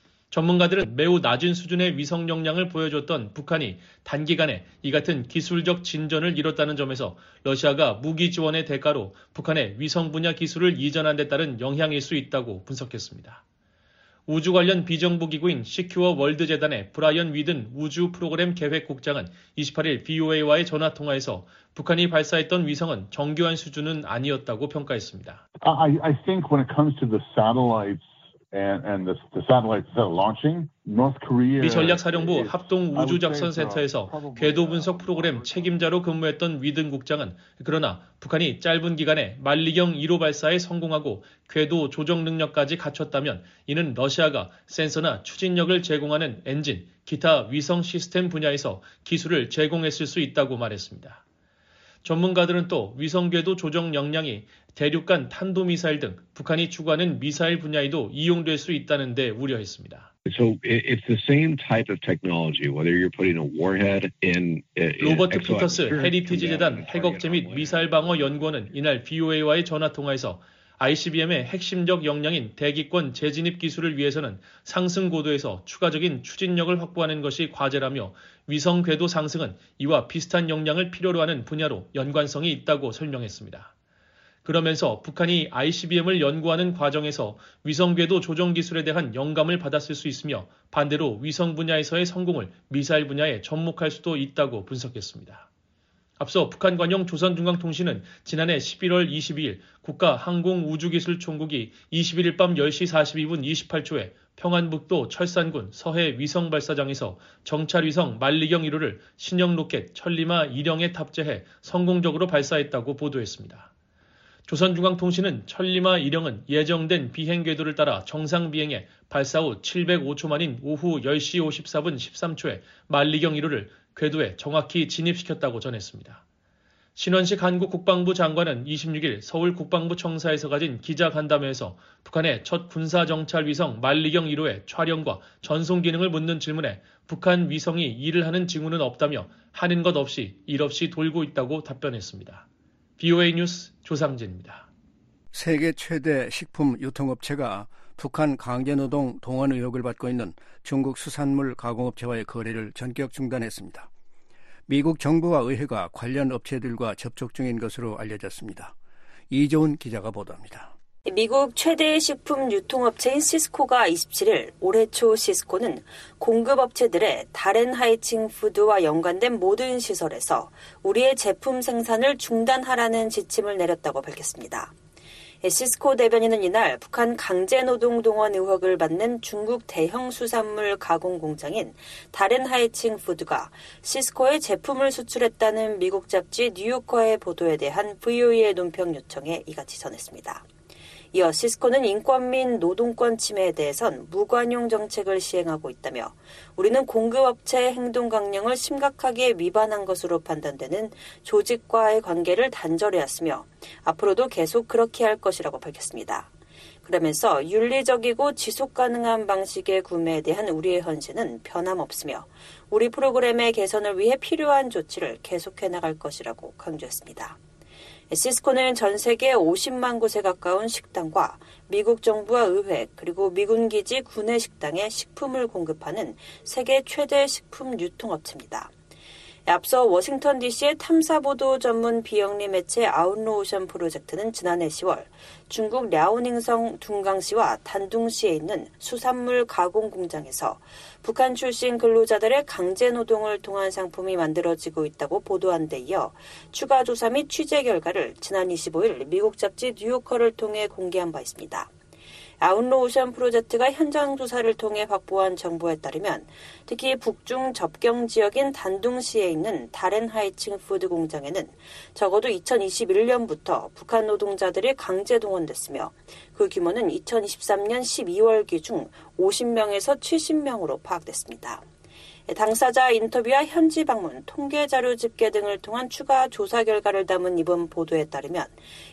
전문가들은 매우 낮은 수준의 위성 역량을 보여줬던 북한이 단기간에 이 같은 기술적 진전을 이뤘다는 점에서 러시아가 무기 지원의 대가로 북한의 위성 분야 기술을 이전한 데 따른 영향일 수 있다고 분석했습니다. 우주 관련 비정부 기구인 시큐어 월드 재단의 브라이언 위든 우주 프로그램 계획국장은 이십팔 일 브이오에이와의 전화통화에서 북한이 발사했던 위성은 정교한 수준은 아니었다고 평가했습니다. I, I think when it comes to the satellites And, and the, the satellites that are launching, North Korea. 미 전략사령부 합동 우주작전센터에서 궤도 분석 프로그램 책임자로 근무했던 위든 국장은 그러나 북한이 짧은 기간에 만리경 일 호 발사에 성공하고 궤도 조정 능력까지 갖췄다면 이는 러시아가 센서나 추진력을 제공하는 엔진, 기타 위성 시스템 분야에서 기술을 제공했을 수 있다고 말했습니다. 전문가들은 또 위성궤도 조정 역량이 대륙간 탄도미사일 등 북한이 추구하는 미사일 분야에도 이용될 수 있다는 데 우려했습니다. So it's the same type of technology, whether you're putting a warhead in. 로버트 피터스 헤리티지 재단 핵억제 및 미사일 방어 연구원은 이날 브이오에이와의 전화통화에서 아이씨비엠의 핵심적 역량인 대기권 재진입 기술을 위해서는 상승 고도에서 추가적인 추진력을 확보하는 것이 과제라며 위성 궤도 상승은 이와 비슷한 역량을 필요로 하는 분야로 연관성이 있다고 설명했습니다. 그러면서 북한이 아이씨비엠을 연구하는 과정에서 위성 궤도 조정 기술에 대한 영감을 받았을 수 있으며 반대로 위성 분야에서의 성공을 미사일 분야에 접목할 수도 있다고 분석했습니다. 앞서 북한 관용 조선중앙통신은 지난해 십일월 이십이일 국가항공우주기술총국이 이십일일 밤 열 시 사십이 분 이십팔 초에 평안북도 철산군 서해 위성발사장에서 정찰위성 만리경 일 호를 신형 로켓 천리마 일형에 탑재해 성공적으로 발사했다고 보도했습니다. 조선중앙통신은 천리마 일형은 예정된 비행 궤도를 따라 정상 비행해 발사 후 칠백오 초 만인 오후 열 시 오십사 분 십삼 초에 만리경 일 호를 궤도에 정확히 진입시켰다고 전했습니다. 신원식 한국 국방부 장관은 이십육일 서울 국방부청사에서 가진 기자간담회에서 북한의 첫 군사정찰 위성 만리경 일 호의 촬영과 전송 기능을 묻는 질문에 북한 위성이 일을 하는 징후는 없다며 하는 것 없이 일 없이 돌고 있다고 답변했습니다. 비오에이 뉴스 조상진입니다. 세계 최대 식품 유통업체가 북한 강제노동 동원 의혹을 받고 있는 중국 수산물 가공업체와의 거래를 전격 중단했습니다. 미국 정부와 의회가 관련 업체들과 접촉 중인 것으로 알려졌습니다. 이조은 기자가 보도합니다. 미국 최대 식품 유통업체인 시스코가 이십칠일 올해 초 시스코는 공급업체들의 다른 하이칭 푸드와 연관된 모든 시설에서 우리의 제품 생산을 중단하라는 지침을 내렸다고 밝혔습니다. 시스코 대변인은 이날 북한 강제노동 동원 의혹을 받는 중국 대형 수산물 가공 공장인 다른 하이칭 푸드가 시스코에 제품을 수출했다는 미국 잡지 뉴요커의 보도에 대한 브이오에이의 논평 요청에 이같이 전했습니다. 이어 시스코는 인권 및 노동권 침해에 대해선 무관용 정책을 시행하고 있다며 우리는 공급업체의 행동 강령을 심각하게 위반한 것으로 판단되는 조직과의 관계를 단절해왔으며 앞으로도 계속 그렇게 할 것이라고 밝혔습니다. 그러면서 윤리적이고 지속 가능한 방식의 구매에 대한 우리의 헌신은 변함없으며 우리 프로그램의 개선을 위해 필요한 조치를 계속해 나갈 것이라고 강조했습니다. 시스코는 전 세계 오십만 곳에 가까운 식당과 미국 정부와 의회 그리고 미군 기지 구내 식당에 식품을 공급하는 세계 최대 식품 유통업체입니다. 앞서 워싱턴 디씨의 탐사보도 전문 비영리 매체 아웃로오션 프로젝트는 지난해 시월 중국 랴오닝성 둥강시와 단둥시에 있는 수산물 가공 공장에서 북한 출신 근로자들의 강제노동을 통한 상품이 만들어지고 있다고 보도한 데 이어 추가 조사 및 취재 결과를 지난 이십오일 미국 잡지 뉴요커를 통해 공개한 바 있습니다. 아웃로오션 프로젝트가 현장 조사를 통해 확보한 정보에 따르면 특히 북중 접경 지역인 단둥시에 있는 다른 하이칭 푸드 공장에는 적어도 이천이십일년부터 북한 노동자들이 강제 동원됐으며 그 규모는 이천이십삼년 십이월 기준 오십 명에서 칠십 명으로 파악됐습니다. 당사자 인터뷰와 현지 방문, 통계 자료 집계 등을 통한 추가 조사 결과를 담은 이번 보도에 따르면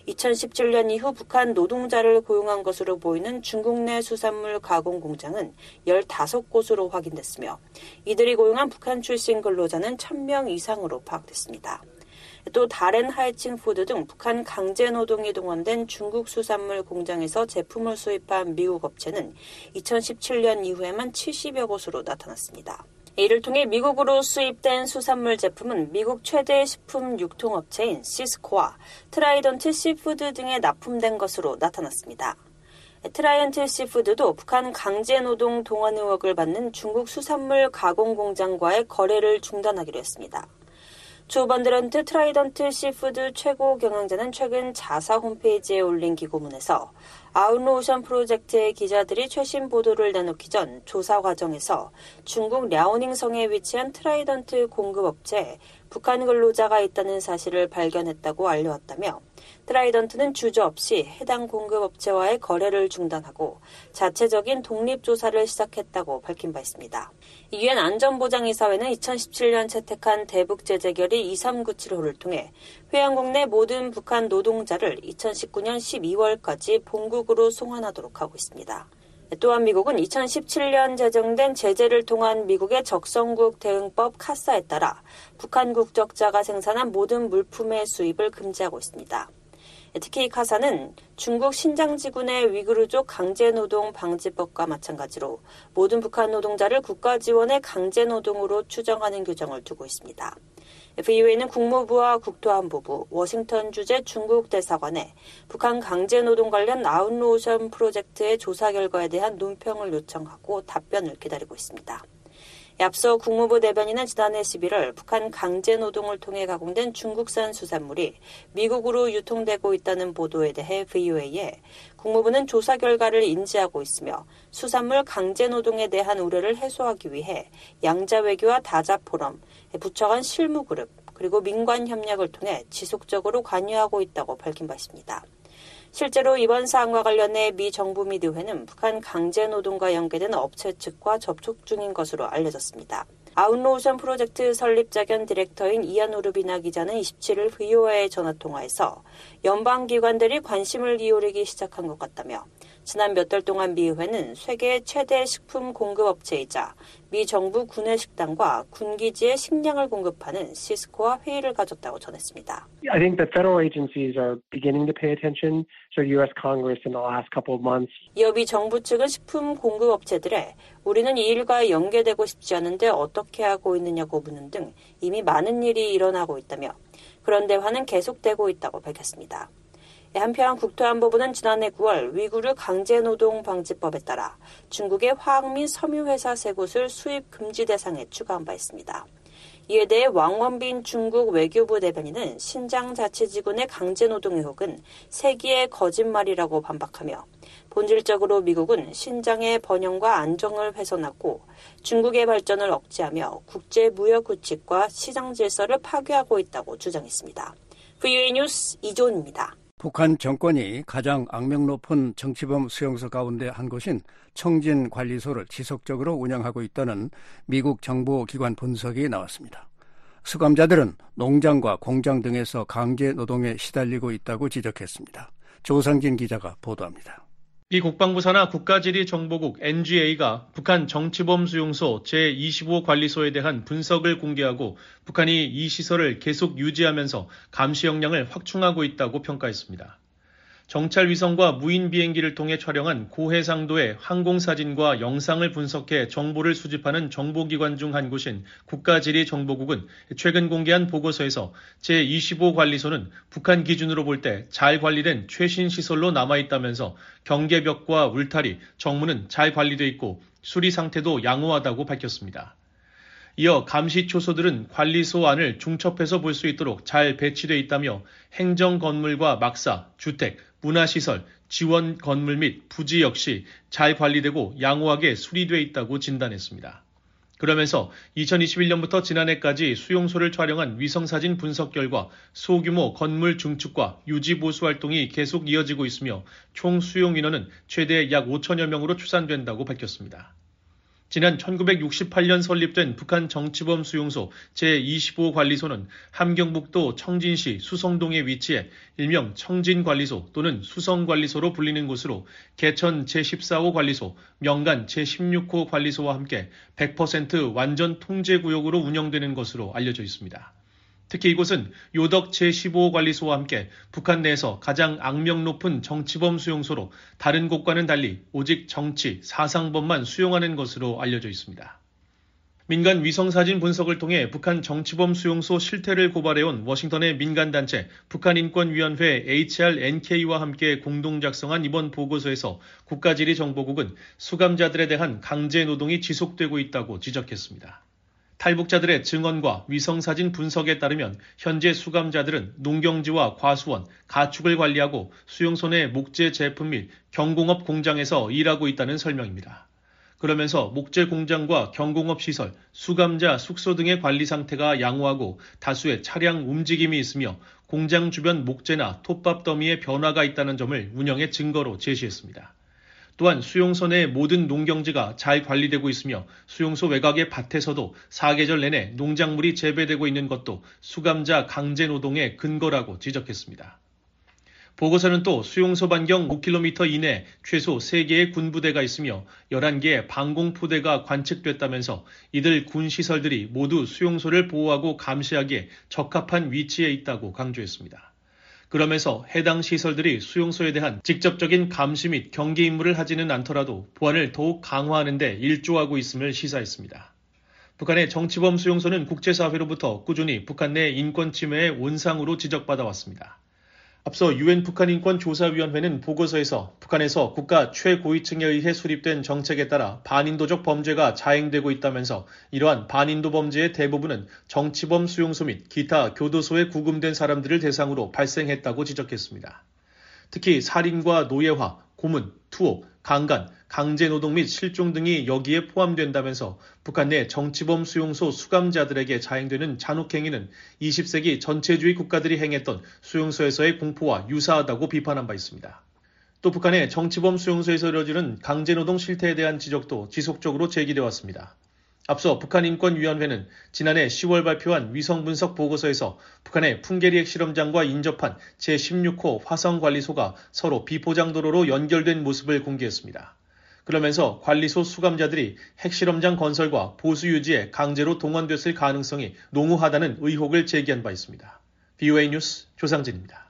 이천십칠년 이후 북한 노동자를 고용한 것으로 보이는 중국 내 수산물 가공 공장은 열다섯 곳으로 확인됐으며 이들이 고용한 북한 출신 근로자는 천 명 이상으로 파악됐습니다. 또 다른 하이칭 푸드 등 북한 강제노동이 동원된 중국 수산물 공장에서 제품을 수입한 미국 업체는 이천십칠년 이후에만 칠십여 곳으로 나타났습니다. 이를 통해 미국으로 수입된 수산물 제품은 미국 최대 식품 유통업체인 시스코와 트라이던트 시푸드 등에 납품된 것으로 나타났습니다. 트라이던트 시푸드도 북한 강제노동 동원 의혹을 받는 중국 수산물 가공 공장과의 거래를 중단하기로 했습니다. 조 번드런트 트라이던트 시푸드 최고 경영자는 최근 자사 홈페이지에 올린 기고문에서 아웃로오션 프로젝트의 기자들이 최신 보도를 내놓기 전 조사 과정에서 중국 랴오닝성에 위치한 트라이던트 공급업체에 북한 근로자가 있다는 사실을 발견했다고 알려왔다며 트라이던트는 주저없이 해당 공급업체와의 거래를 중단하고 자체적인 독립조사를 시작했다고 밝힌 바 있습니다. 유엔 안전보장이사회는 이천십칠년 채택한 대북제재결의 이삼구칠호를 통해 회원국 내 모든 북한 노동자를 이천십구년 십이월까지 본국으로 송환하도록 하고 있습니다. 또한 미국은 이천십칠년 제정된 제재를 통한 미국의 적성국 대응법 카사에 따라 북한 국적자가 생산한 모든 물품의 수입을 금지하고 있습니다. 특히 카사는 중국 신장지군의 위구르족 강제노동 방지법과 마찬가지로 모든 북한 노동자를 국가지원의 강제노동으로 추정하는 규정을 두고 있습니다. 브이오에이는 국무부와 국토안보부, 워싱턴 주재 중국 대사관에 북한 강제노동 관련 아웃로오션 프로젝트의 조사 결과에 대한 논평을 요청하고 답변을 기다리고 있습니다. 앞서 국무부 대변인은 지난해 십일월 북한 강제노동을 통해 가공된 중국산 수산물이 미국으로 유통되고 있다는 보도에 대해 브이오에이에 국무부는 조사 결과를 인지하고 있으며 수산물 강제노동에 대한 우려를 해소하기 위해 양자외교와 다자포럼, 부처 간 실무그룹, 그리고 민관협력을 통해 지속적으로 관여하고 있다고 밝힌 바 있습니다. 실제로 이번 사안과 관련해 미 정부 미드회는 북한 강제노동과 연계된 업체 측과 접촉 중인 것으로 알려졌습니다. 아웃로우션 프로젝트 설립자 겸 디렉터인 이안 우르비나 기자는 이십칠일 브이오에이 전화통화에서 연방기관들이 관심을 기울이기 시작한 것 같다며 지난 몇 달 동안 미의회는 세계 최대 식품 공급업체이자 미 정부 구내식당과 군기지에 식량을 공급하는 시스코와 회의를 가졌다고 전했습니다. I think the federal agencies are beginning to pay attention. So U S Congress in the last couple of months. 이어 미 정부 측은 식품 공급업체들에 우리는 이 일과 연계되고 싶지 않은데 어떻게 하고 있느냐고 묻는 등 이미 많은 일이 일어나고 있다며 그런 대화는 계속되고 있다고 밝혔습니다. 한편 국토안보부는 지난해 구월 위구르 강제노동방지법에 따라 중국의 화학 및 섬유회사 세 곳을 수입 금지 대상에 추가한 바 있습니다. 이에 대해 왕원빈 중국 외교부 대변인은 신장자치지구의 강제노동 의혹은 세기의 거짓말이라고 반박하며 본질적으로 미국은 신장의 번영과 안정을 훼손하고 중국의 발전을 억제하며 국제무역규칙과 시장 질서를 파괴하고 있다고 주장했습니다. 브이오에이 뉴스 이조은입니다. 북한 정권이 가장 악명 높은 정치범 수용소 가운데 한 곳인 청진관리소를 지속적으로 운영하고 있다는 미국 정보기관 분석이 나왔습니다. 수감자들은 농장과 공장 등에서 강제 노동에 시달리고 있다고 지적했습니다. 조상진 기자가 보도합니다. 미 국방부 산하 국가지리정보국 엔지에이가 북한 정치범 수용소 제이십오 관리소에 대한 분석을 공개하고 북한이 이 시설을 계속 유지하면서 감시 역량을 확충하고 있다고 평가했습니다. 정찰 위성과 무인 비행기를 통해 촬영한 고해상도의 항공사진과 영상을 분석해 정보를 수집하는 정보기관 중 한 곳인 국가지리정보국은 최근 공개한 보고서에서 제이십오 관리소는 북한 기준으로 볼 때 잘 관리된 최신 시설로 남아있다면서 경계벽과 울타리, 정문은 잘 관리돼 있고 수리 상태도 양호하다고 밝혔습니다. 이어 감시 초소들은 관리소 안을 중첩해서 볼 수 있도록 잘 배치돼 있다며 행정 건물과 막사, 주택, 문화시설, 지원 건물 및 부지 역시 잘 관리되고 양호하게 수리돼 있다고 진단했습니다. 그러면서 이천이십일 년부터 지난해까지 수용소를 촬영한 위성사진 분석 결과 소규모 건물 증축과 유지 보수 활동이 계속 이어지고 있으며 총 수용 인원은 최대 약 오천여 명으로 추산된다고 밝혔습니다. 지난 천구백육십팔 년 설립된 북한 정치범 수용소 제이십오 관리소는 함경북도 청진시 수성동에 위치해 일명 청진관리소 또는 수성관리소로 불리는 곳으로 개천 제십사 호 관리소, 명간 제십육 호 관리소와 함께 백 퍼센트 완전 통제구역으로 운영되는 것으로 알려져 있습니다. 특히 이곳은 요덕 제십오 호 관리소와 함께 북한 내에서 가장 악명 높은 정치범 수용소로 다른 곳과는 달리 오직 정치, 사상범만 수용하는 것으로 알려져 있습니다. 민간 위성사진 분석을 통해 북한 정치범 수용소 실태를 고발해온 워싱턴의 민간단체 북한인권위원회 에이치알엔케이와 함께 공동 작성한 이번 보고서에서 국가지리정보국은 수감자들에 대한 강제노동이 지속되고 있다고 지적했습니다. 탈북자들의 증언과 위성사진 분석에 따르면 현재 수감자들은 농경지와 과수원, 가축을 관리하고 수용소 내 목재 제품 및 경공업 공장에서 일하고 있다는 설명입니다. 그러면서 목재 공장과 경공업 시설, 수감자 숙소 등의 관리 상태가 양호하고 다수의 차량 움직임이 있으며 공장 주변 목재나 톱밥 더미에 변화가 있다는 점을 운영의 증거로 제시했습니다. 또한 수용소 내 모든 농경지가 잘 관리되고 있으며 수용소 외곽의 밭에서도 사계절 내내 농작물이 재배되고 있는 것도 수감자 강제노동의 근거라고 지적했습니다. 보고서는 또 수용소 반경 오 킬로미터 이내에 최소 세 개의 군부대가 있으며 열한 개의 방공포대가 관측됐다면서 이들 군시설들이 모두 수용소를 보호하고 감시하기에 적합한 위치에 있다고 강조했습니다. 그러면서 해당 시설들이 수용소에 대한 직접적인 감시 및 경계 임무를 하지는 않더라도 보안을 더욱 강화하는 데 일조하고 있음을 시사했습니다. 북한의 정치범 수용소는 국제사회로부터 꾸준히 북한 내 인권 침해의 온상으로 지적받아 왔습니다. 앞서 유엔 북한인권조사위원회는 보고서에서 북한에서 국가 최고위층에 의해 수립된 정책에 따라 반인도적 범죄가 자행되고 있다면서 이러한 반인도 범죄의 대부분은 정치범 수용소 및 기타 교도소에 구금된 사람들을 대상으로 발생했다고 지적했습니다. 특히 살인과 노예화, 고문, 투옥, 강간, 강제노동 및 실종 등이 여기에 포함된다면서 북한 내 정치범 수용소 수감자들에게 자행되는 잔혹행위는 이십 세기 전체주의 국가들이 행했던 수용소에서의 공포와 유사하다고 비판한 바 있습니다. 또 북한의 정치범 수용소에서 이뤄지는 강제노동 실태에 대한 지적도 지속적으로 제기되어 왔습니다. 앞서 북한인권위원회는 지난해 시월 발표한 위성분석 보고서에서 북한의 풍계리 핵실험장과 인접한 제십육 호 화성관리소가 서로 비포장도로로 연결된 모습을 공개했습니다. 그러면서 관리소 수감자들이 핵실험장 건설과 보수 유지에 강제로 동원됐을 가능성이 농후하다는 의혹을 제기한 바 있습니다. 비오에이 뉴스 조상진입니다.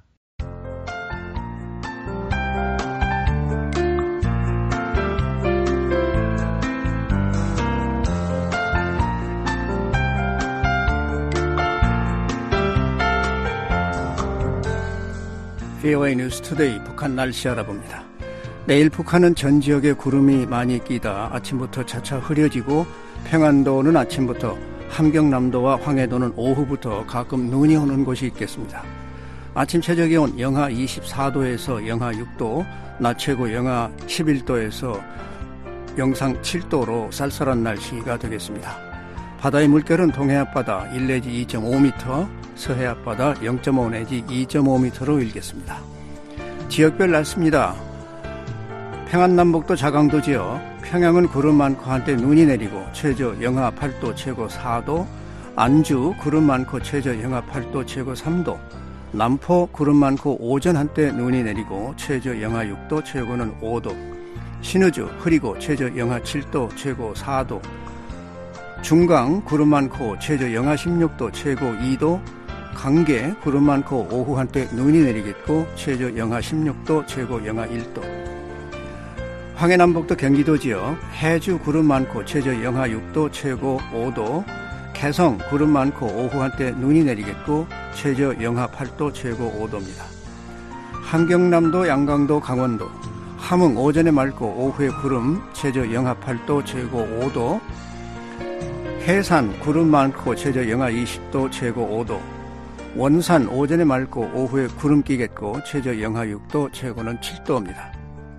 비오에이 뉴스 투데이 북한 날씨 알아봅니다. 내일 북한은 전 지역에 구름이 많이 끼다 아침부터 차차 흐려지고 평안도는 아침부터, 함경남도와 황해도는 오후부터 가끔 눈이 오는 곳이 있겠습니다. 아침 최저기온 영하 이십사 도에서 영하 육 도, 낮 최고 영하 십일 도에서 영상 칠 도로 쌀쌀한 날씨가 되겠습니다. 바다의 물결은 동해 앞바다 일 내지 이 점 오 미터, 서해 앞바다 영 점 오 내지 이 점 오 미터로 일겠습니다. 지역별 날씨입니다. 평안남북도 자강도 지역, 평양은 구름 많고 한때 눈이 내리고 최저 영하 팔 도 최고 사 도, 안주 구름 많고 최저 영하 팔 도 최고 삼 도, 남포 구름 많고 오전 한때 눈이 내리고 최저 영하 육 도 최고는 오 도, 신의주 흐리고 최저 영하 칠 도 최고 사 도, 중강 구름 많고 최저 영하 십육 도 최고 이 도, 강계 구름 많고 오후 한때 눈이 내리겠고 최저 영하 십육 도 최고 영하 일 도, 황해남북도 경기도 지역, 해주 구름 많고 최저 영하 육 도 최고 오 도, 개성 구름 많고 오후 한때 눈이 내리겠고 최저 영하 팔 도 최고 오 도입니다. 함경남도, 양강도, 강원도, 함흥 오전에 맑고 오후에 구름 최저 영하 팔 도 최고 오 도, 해산 구름 많고 최저 영하 이십 도 최고 오 도, 원산 오전에 맑고 오후에 구름 끼겠고 최저 영하 육 도 최고는 칠 도입니다.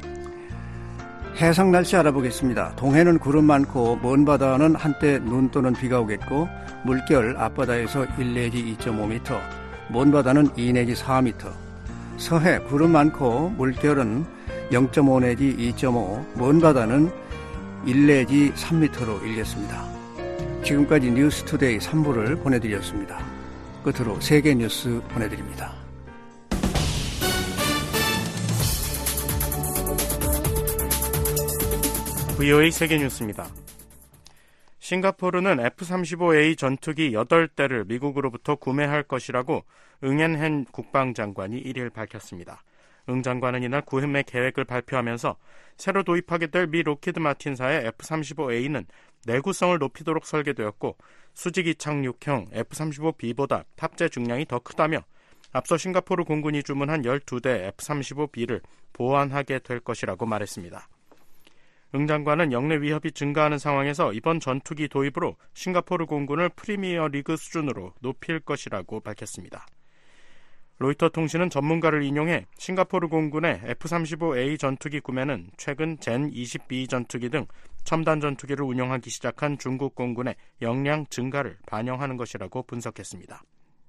해상 날씨 알아보겠습니다. 동해는 구름 많고 먼 바다는 한때 눈 또는 비가 오겠고 물결 앞바다에서 일 내지 이 점 오 미터, 먼 바다는 이 내지 사 미터, 서해 구름 많고 물결은 영 점 오 내지 이 점 오, 먼 바다는 일 내지 삼 미터로 일겠습니다. 지금까지 뉴스투데이 삼 부를 보내드렸습니다. 끝으로 세계 뉴스 보내드립니다. 브이오에이 세계뉴스입니다. 싱가포르는 에프 삼십오 에이 전투기 여덟 대를 미국으로부터 구매할 것이라고 응앤헨 국방장관이 일 일 밝혔습니다. 응 장관은 이날 구매 계획을 발표하면서 새로 도입하게 될 미 로키드 마틴사의 에프 삼십오 에이는 내구성을 높이도록 설계되었고 수직 이착륙형 에프 삼십오 비보다 탑재 중량이 더 크다며 앞서 싱가포르 공군이 주문한 열두 대 에프 삼십오 비를 보완하게 될 것이라고 말했습니다. 응 장관은 영내 위협이 증가하는 상황에서 이번 전투기 도입으로 싱가포르 공군을 프리미어 리그 수준으로 높일 것이라고 밝혔습니다. 로이터 통신은 전문가를 인용해 싱가포르 공군의 에프 삼십오 에이 전투기 구매는 최근 젠 이십 비 전투기 등 첨단 전투기를 운용하기 시작한 중국 공군의 역량 증가를 반영하는 것이라고 분석했습니다.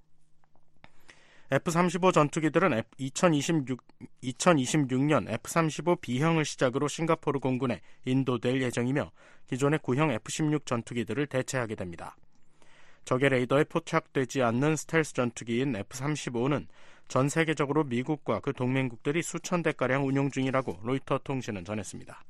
에프 삼십오 전투기들은 이천이십육, 이천이십육 년 에프 삼십오 비형을 시작으로 싱가포르 공군에 인도될 예정이며 기존의 구형 에프 십육 전투기들을 대체하게 됩니다. 적의 레이더에 포착되지 않는 스텔스 전투기인 에프 삼십오는 전 세계적으로 미국과 그 동맹국들이 수천 대가량 운용 중이라고 로이터 통신은 전했습니다.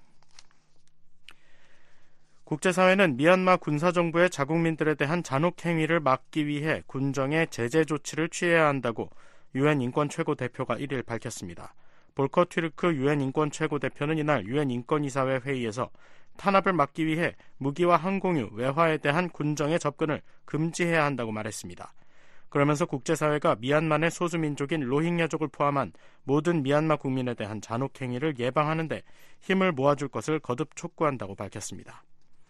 국제사회는 미얀마 군사정부의 자국민들에 대한 잔혹행위를 막기 위해 군정의 제재 조치를 취해야 한다고 유엔 인권 최고대표가 일 일 밝혔습니다. 볼커 튀르크 유엔 인권 최고대표는 이날 유엔 인권이사회 회의에서 탄압을 막기 위해 무기와 항공유, 외화에 대한 군정의 접근을 금지해야 한다고 말했습니다. 그러면서 국제사회가 미얀마 내 소수민족인 로힝야족을 포함한 모든 미얀마 국민에 대한 잔혹행위를 예방하는 데 힘을 모아줄 것을 거듭 촉구한다고 밝혔습니다.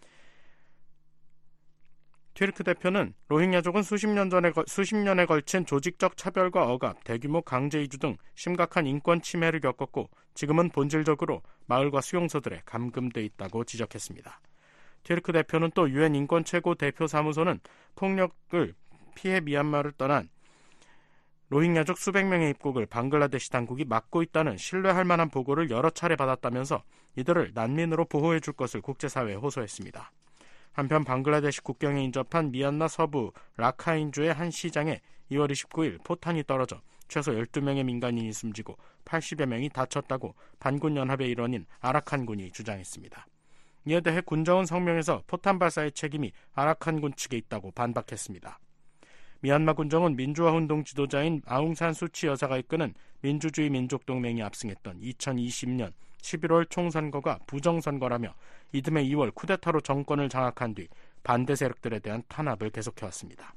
튀르크 대표는 로힝야족은 수십 년 전에, 수십 년에 걸친 조직적 차별과 억압, 대규모 강제 이주 등 심각한 인권 침해를 겪었고 지금은 본질적으로 마을과 수용소들에 감금돼 있다고 지적했습니다. 튀르크 대표는 또 유엔 인권 최고 대표 사무소는 폭력을 피해 미얀마를 떠난 로힝야족 수백 명의 입국을 방글라데시 당국이 막고 있다는 신뢰할 만한 보고를 여러 차례 받았다면서 이들을 난민으로 보호해 줄 것을 국제사회에 호소했습니다. 한편 방글라데시 국경에 인접한 미얀마 서부 라카인주의 한 시장에 이월 이십구일 포탄이 떨어져 최소 열두 명의 민간인이 숨지고 팔십여 명이 다쳤다고 반군연합의 일원인 아라칸군이 주장했습니다. 이에 대해 군정은 성명에서 포탄 발사의 책임이 아라칸군 측에 있다고 반박했습니다. 미얀마 군정은 민주화운동 지도자인 아웅산 수치 여사가 이끄는 민주주의 민족동맹이 압승했던 이천이십년 십일월 총선거가 부정선거라며 이듬해 이월 쿠데타로 정권을 장악한 뒤 반대 세력들에 대한 탄압을 계속해왔습니다.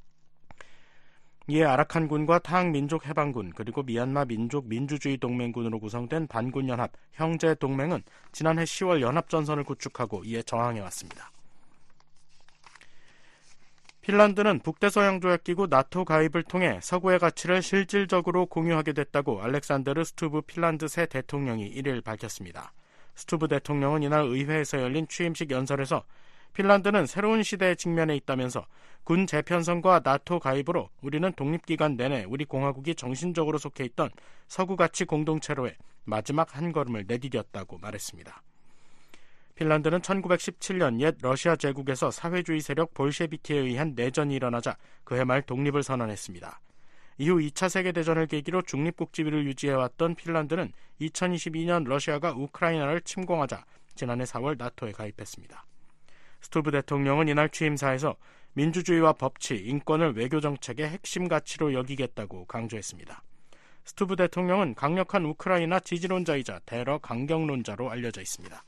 이에 아라칸군과 타항민족해방군 그리고 미얀마 민족민주주의동맹군으로 구성된 반군연합 형제동맹은 지난해 시월 연합전선을 구축하고 이에 저항해왔습니다. 핀란드는 북대서양조약기구 나토 가입을 통해 서구의 가치를 실질적으로 공유하게 됐다고 알렉산더르 스투브 핀란드 새 대통령이 일일 밝혔습니다. 스투브 대통령은 이날 의회에서 열린 취임식 연설에서 핀란드는 새로운 시대에 직면해 있다면서 군 재편성과 나토 가입으로 우리는 독립기간 내내 우리 공화국이 정신적으로 속해 있던 서구 가치 공동체로의 마지막 한 걸음을 내디뎠다고 말했습니다. 핀란드는 천구백십칠년 옛 러시아 제국에서 사회주의 세력 볼셰비키에 의한 내전이 일어나자 그해 말 독립을 선언했습니다. 이후 이 차 세계대전을 계기로 중립국지위를 유지해왔던 핀란드는 이천이십이년 러시아가 우크라이나를 침공하자 지난해 사월 나토에 가입했습니다. 스투브 대통령은 이날 취임사에서 민주주의와 법치, 인권을 외교정책의 핵심 가치로 여기겠다고 강조했습니다. 스투브 대통령은 강력한 우크라이나 지지론자이자 대러 강경론자로 알려져 있습니다.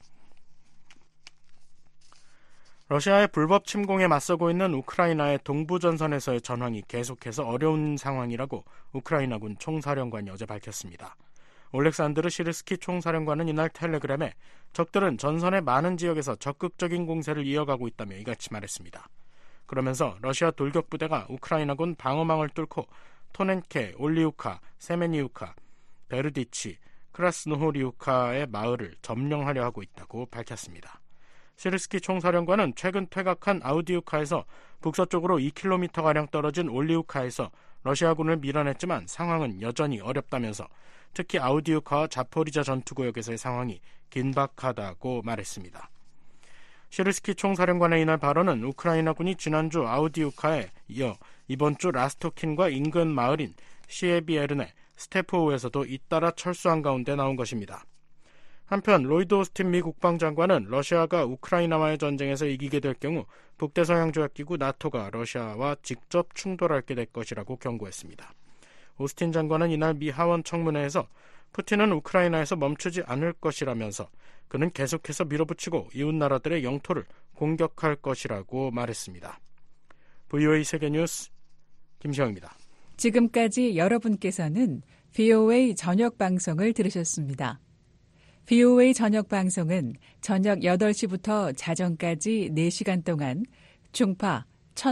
러시아의 불법 침공에 맞서고 있는 우크라이나의 동부전선에서의 전황이 계속해서 어려운 상황이라고 우크라이나군 총사령관이 어제 밝혔습니다. 올렉산드르 시르스키 총사령관은 이날 텔레그램에 적들은 전선의 많은 지역에서 적극적인 공세를 이어가고 있다며 이같이 말했습니다. 그러면서 러시아 돌격부대가 우크라이나군 방어망을 뚫고 토넨케, 올리우카, 세메니우카, 베르디치, 크라스노호리우카의 마을을 점령하려 하고 있다고 밝혔습니다. 시르스키 총사령관은 최근 퇴각한 아우디우카에서 북서쪽으로 이 킬로미터가량 떨어진 올리우카에서 러시아군을 밀어냈지만 상황은 여전히 어렵다면서 특히 아우디우카와 자포리자 전투구역에서의 상황이 긴박하다고 말했습니다. 시르스키 총사령관의 이날 발언은 우크라이나군이 지난주 아우디우카에 이어 이번 주 라스토킨과 인근 마을인 시에비에르네, 스테포우에서도 잇따라 철수한 가운데 나온 것입니다. 한편 로이드 오스틴 미 국방장관은 러시아가 우크라이나와의 전쟁에서 이기게 될 경우 북대서양조약기구 나토가 러시아와 직접 충돌하게 될 것이라고 경고했습니다. 오스틴 장관은 이날 미 하원 청문회에서 푸틴은 우크라이나에서 멈추지 않을 것이라면서 그는 계속해서 밀어붙이고 이웃나라들의 영토를 공격할 것이라고 말했습니다. 브이오에이 세계뉴스 김시영입니다. 지금까지 여러분께서는 브이오에이 저녁 방송을 들으셨습니다. 브이오에이 저녁 방송은 저녁 여덟 시부터 자정까지 네 시간 동안 중파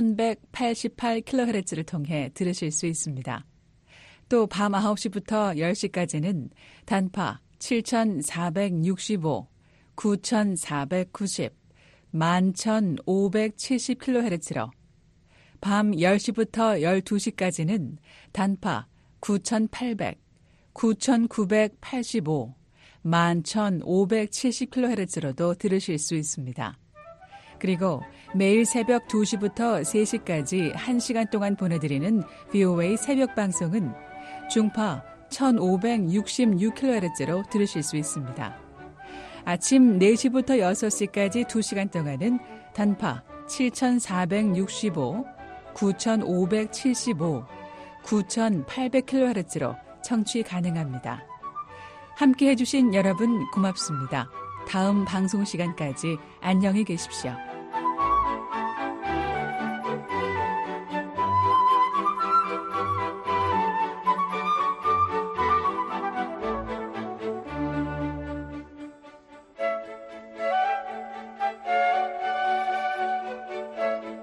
천백팔십팔 킬로헤르츠를 통해 들으실 수 있습니다. 또 밤 아홉 시부터 열 시까지는 단파 칠천사백육십오, 구천사백구십, 만 천오백칠십 킬로헤르츠로 밤 열 시부터 열두 시까지는 단파 구천팔백, 구천구백팔십오, 만 천오백칠십 킬로헤르츠로도 들으실 수 있습니다. 그리고 매일 새벽 두 시부터 세 시까지 한 시간 동안 보내드리는 브이오에이 새벽 방송은 중파 천오백육십육 킬로헤르츠로 들으실 수 있습니다. 아침 네 시부터 여섯 시까지 두 시간 동안은 단파 칠천사백육십오, 구천오백칠십오, 구천팔백 킬로헤르츠로 청취 가능합니다. 함께 해주신 여러분 고맙습니다. 다음 방송 시간까지 안녕히 계십시오.